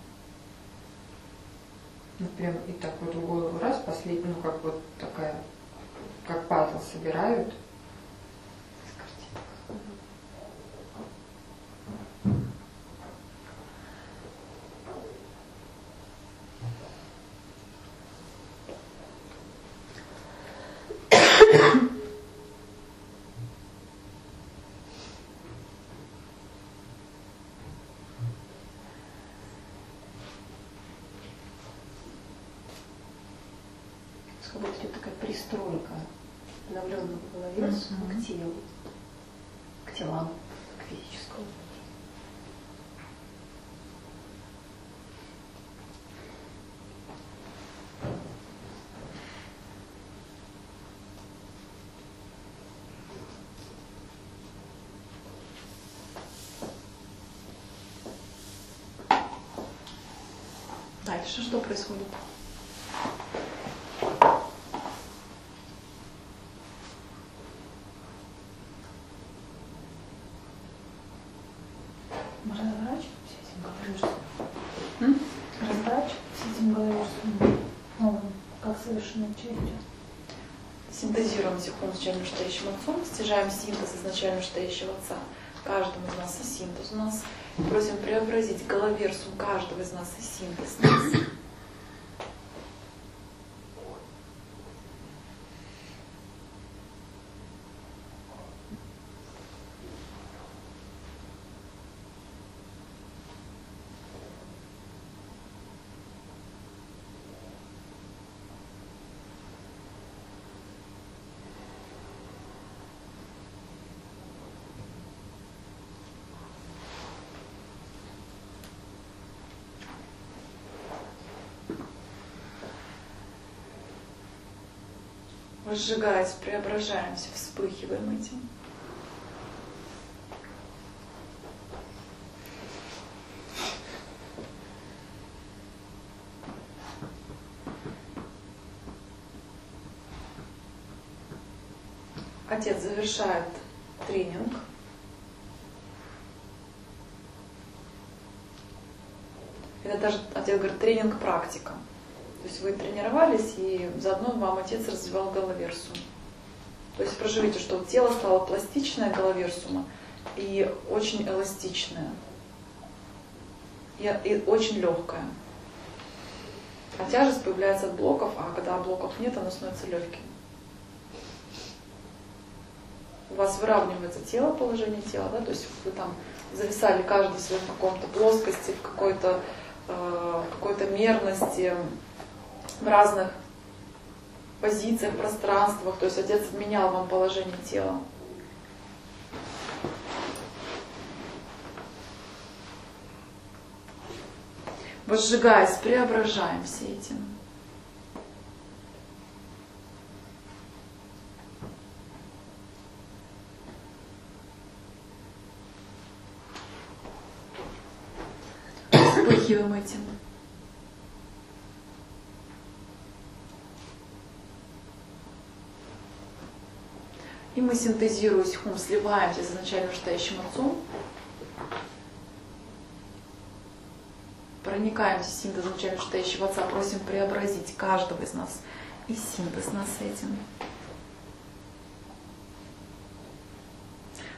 Ну, прям и так вот голову раз, последний, ну, как вот такая, как пазл собирают. Как будто идет такая пристройка обновленного Головерсума к телу, к телам, к физическому. Дальше что происходит? Мы разворачиваемся этим Головерсумом. Разворачиваемся этим Головерсумом. Ну, как совершенная частью. Синтезируем Сихун с изначально стоящим Отцом, стяжаем синтез изначально стоящего Отца. Каждому из нас и синтез у нас. И просим преобразить Головерсум каждого из нас и синтез нас. Сжигаясь, преображаемся, вспыхиваем этим. Отец завершает тренинг. Это даже, отец говорит, тренинг-практика. То есть вы тренировались, и заодно вам Отец развивал Головерсум. То есть проживите, что тело стало пластичное Головерсума и очень эластичное. И очень легкое. А тяжесть появляется от блоков, а когда блоков нет, оно становится легким. У вас выравнивается тело, положение тела, да? То есть вы там зависали каждый в своей каком-то плоскости, в какой-то мерности, в разных позициях, пространствах. То есть Отец менял вам положение тела. Возжигаясь, преображаемся этим. Вспыхиваем этим. И мы, синтезируя Сихун, сливаемся с изначально стоящим Отцом, проникаемся в синтез изначально стоящего Отца, просим преобразить каждого из нас и синтез нас этим.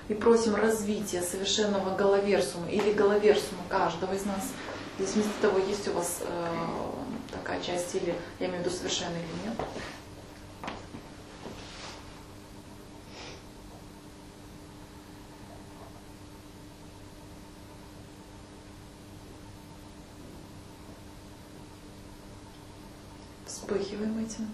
И просим развития совершенного головерсума или головерсума каждого из нас. В зависимости от того, есть у вас такая часть, или я имею в виду совершенный или нет. Вспыхиваем этим.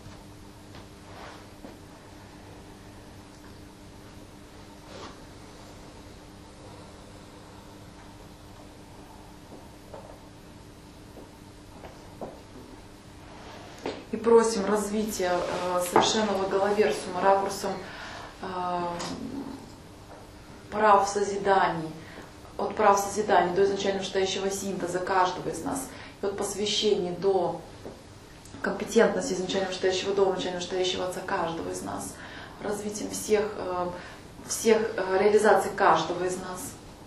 И просим развития совершенного головерсума ракурсом прав созиданий, от прав созидания до изначально вышестоящего синтеза каждого из нас, и от посвящения до компетентности изначально вышестоящего до изначально вышестоящего отца каждого из нас, развитием всех реализаций каждого из нас.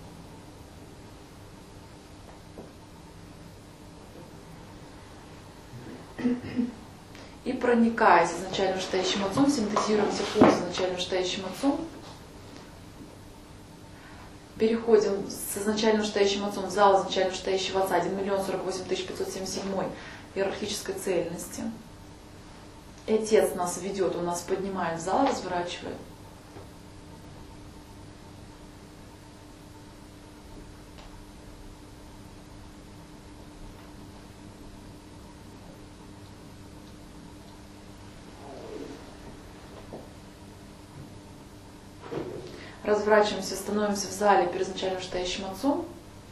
И проникая с изначально вышестоящим отцом, синтезируем все путь с изначально вышестоящим отцом, переходим с изначально вышестоящим отцом в зал изначально вышестоящего отца 1 048 577 иерархической цельности. И Отец нас ведет, Он нас поднимает в зал, разворачивает. Разворачиваемся, становимся в зале перед изначально вышестоящим отцом.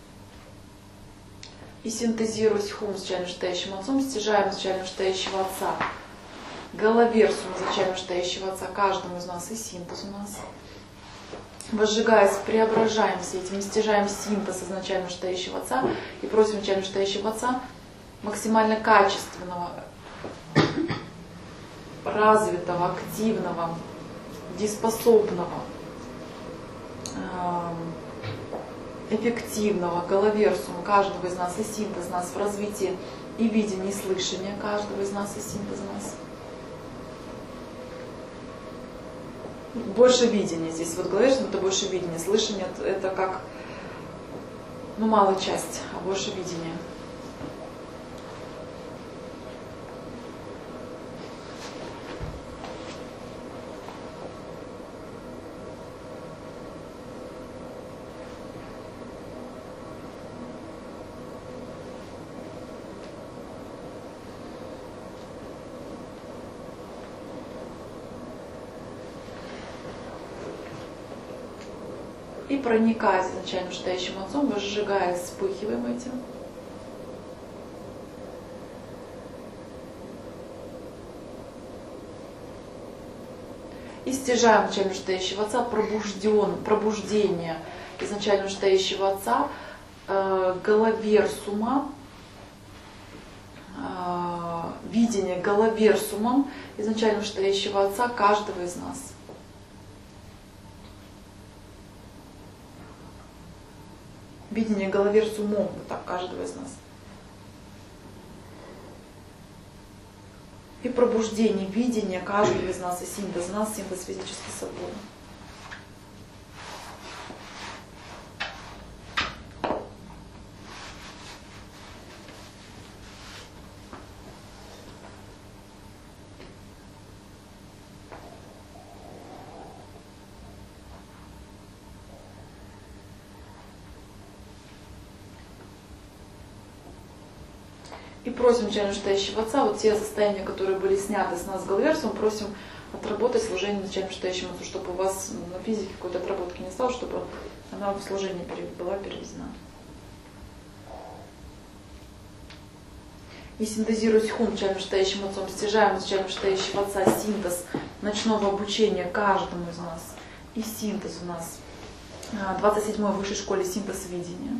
И синтезируясь хум с изначально вышестоящим отцом, стяжаем изначально вышестоящего отца, головерсум изначально вышестоящего отца каждому из нас и синтез у нас. Возжигаясь, преображаемся этим, стяжаем синтез изначально вышестоящего отца и просим изначально вышестоящего отца максимально качественного, развитого, активного, дееспособного, эффективного головерсума каждого из нас и синтез нас в развитии и видения, и слышания каждого из нас и синтез нас. Больше видения здесь. Вот головерсум — это больше видения. Слышание — это как, малая часть, а больше видения. И проникая изначально вышестоящим отцом, возжигая, вспыхиваем этим. И стяжаем изначально вышестоящего отца пробуждение изначально вышестоящего отца, головерсума, видение головерсумом изначально вышестоящего отца каждого из нас. Видение головерсумом, вот так, каждого из нас. И пробуждение видения каждого из нас, и синтез нас, синтез физически собой. И просим изначально вышестоящего отца, вот те состояния, которые были сняты с нас с головерсумом, просим отработать служение изначально вышестоящему отцу, чтобы у вас на физике какой-то отработки не стало, чтобы она в служение была переведена. И синтезируясь хум изначально вышестоящим отцом, стяжаем изначально вышестоящего отца синтез ночного обучения каждому из нас. И синтез у нас 27-й в высшей школе синтез видения.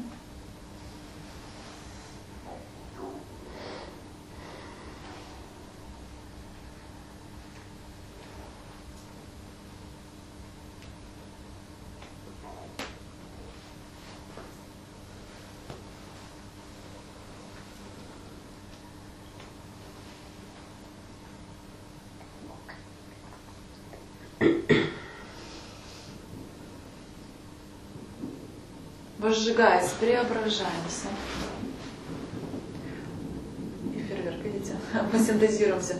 Возжигаясь, преображаемся. И фейерверк, видите? Мы синтезируемся.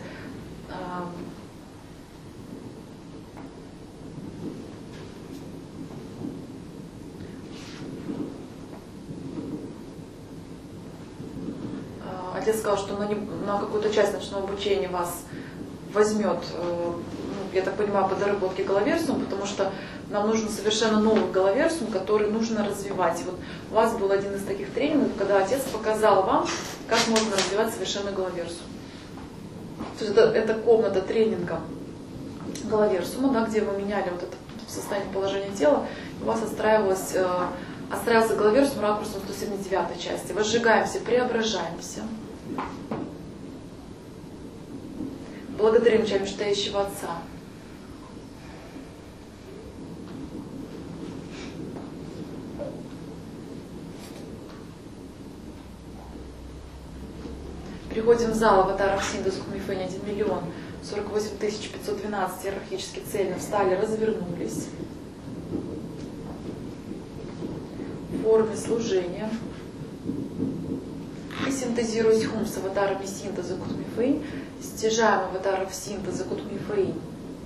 Отец сказал, что на какую-то часть ночного обучения вас возьмет, я так понимаю, по доработке головерсум, потому что нам нужен совершенно новый головерсум, который нужно развивать. И вот у вас был один из таких тренингов, когда отец показал вам, как можно развивать совершенный головерсум. То есть это комната тренинга головерсума, да, где вы меняли вот это состояние положения тела, и у вас отстраивался головерсум ракурсом 179 части. Возжигаемся, преображаемся. Благодарим чтающего Отца. Приходим в зал аватаров Синда Сукмифэнь 1 миллион 48 512 иерархически цельно встали, развернулись в форме служения. И синтезируясь хум с аватарами Синда Закутмифэнь, стяжаем аватаров Синда Закутмифэнь.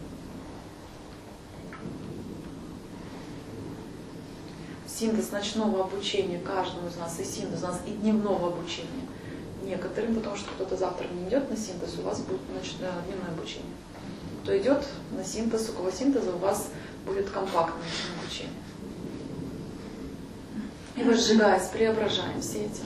Синтез ночного обучения каждому из нас, и синтез у нас и дневного обучения некоторым, потому что кто-то завтра не идет на синтез, у вас будет дневное обучение. Кто идет на синтез, у кого синтеза, у вас будет компактное ночное обучение. И возжигаясь, преображаемся этим.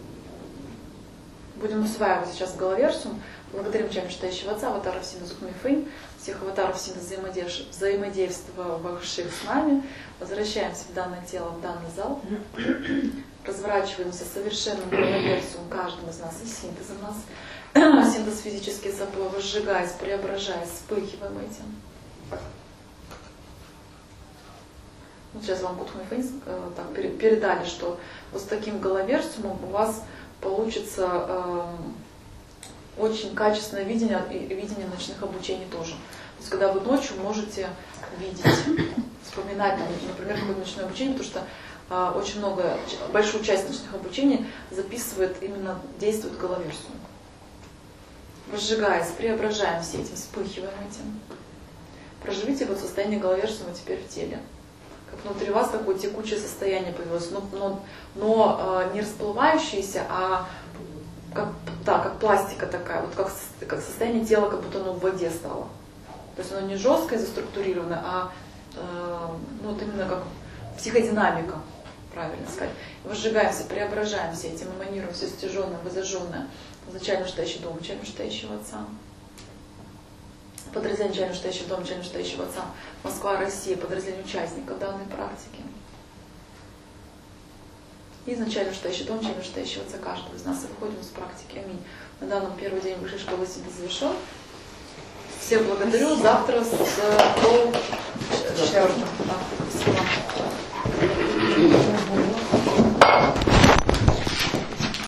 Будем усваивать сейчас головерсум. Благодарим чтающего Отца, аватаров Синда Сукмифэнь, всех аватаров Синда, взаимодействовавших с нами. Возвращаемся в данное тело, в данный зал. Разворачиваемся совершенным головерсум каждым из нас и синтезом нас. Синтез физически собой, возжигаясь, преображаясь, вспыхиваем этим. Вот сейчас вам Кутхмифэнь передали, что вот с таким головерсумом у вас получится очень качественное видение и видение ночных обучений тоже. То есть когда вы ночью можете видеть, вспоминать, например, какое-то ночное обучение, потому что очень большую часть ночных обучений записывает, именно действует головерсум. Возжигаясь, преображаем все этим, вспыхиваем этим. Проживите вот состояние головерсума теперь в теле. Как внутри вас такое текучее состояние появилось, но не расплывающееся, а как пластика такая, вот как состояние тела, как будто оно в воде стало. То есть оно не жесткое, заструктурированное, а вот именно как психодинамика, правильно сказать. Возжигаемся, преображаемся этим, эманируем все стяженное, возожженное. Начальник читающий дом, начальник читающего Отца. Подразделение начальник читающего дома, начальник читающего Отца. Москва, Россия, подразделение участников данной практики. И начальник читающий дом, начальник читающего Отца каждого из нас. И выходим из практики. Аминь. На данном первый день Высшей школы Синда завершен. Всех благодарю. Завтра с 4.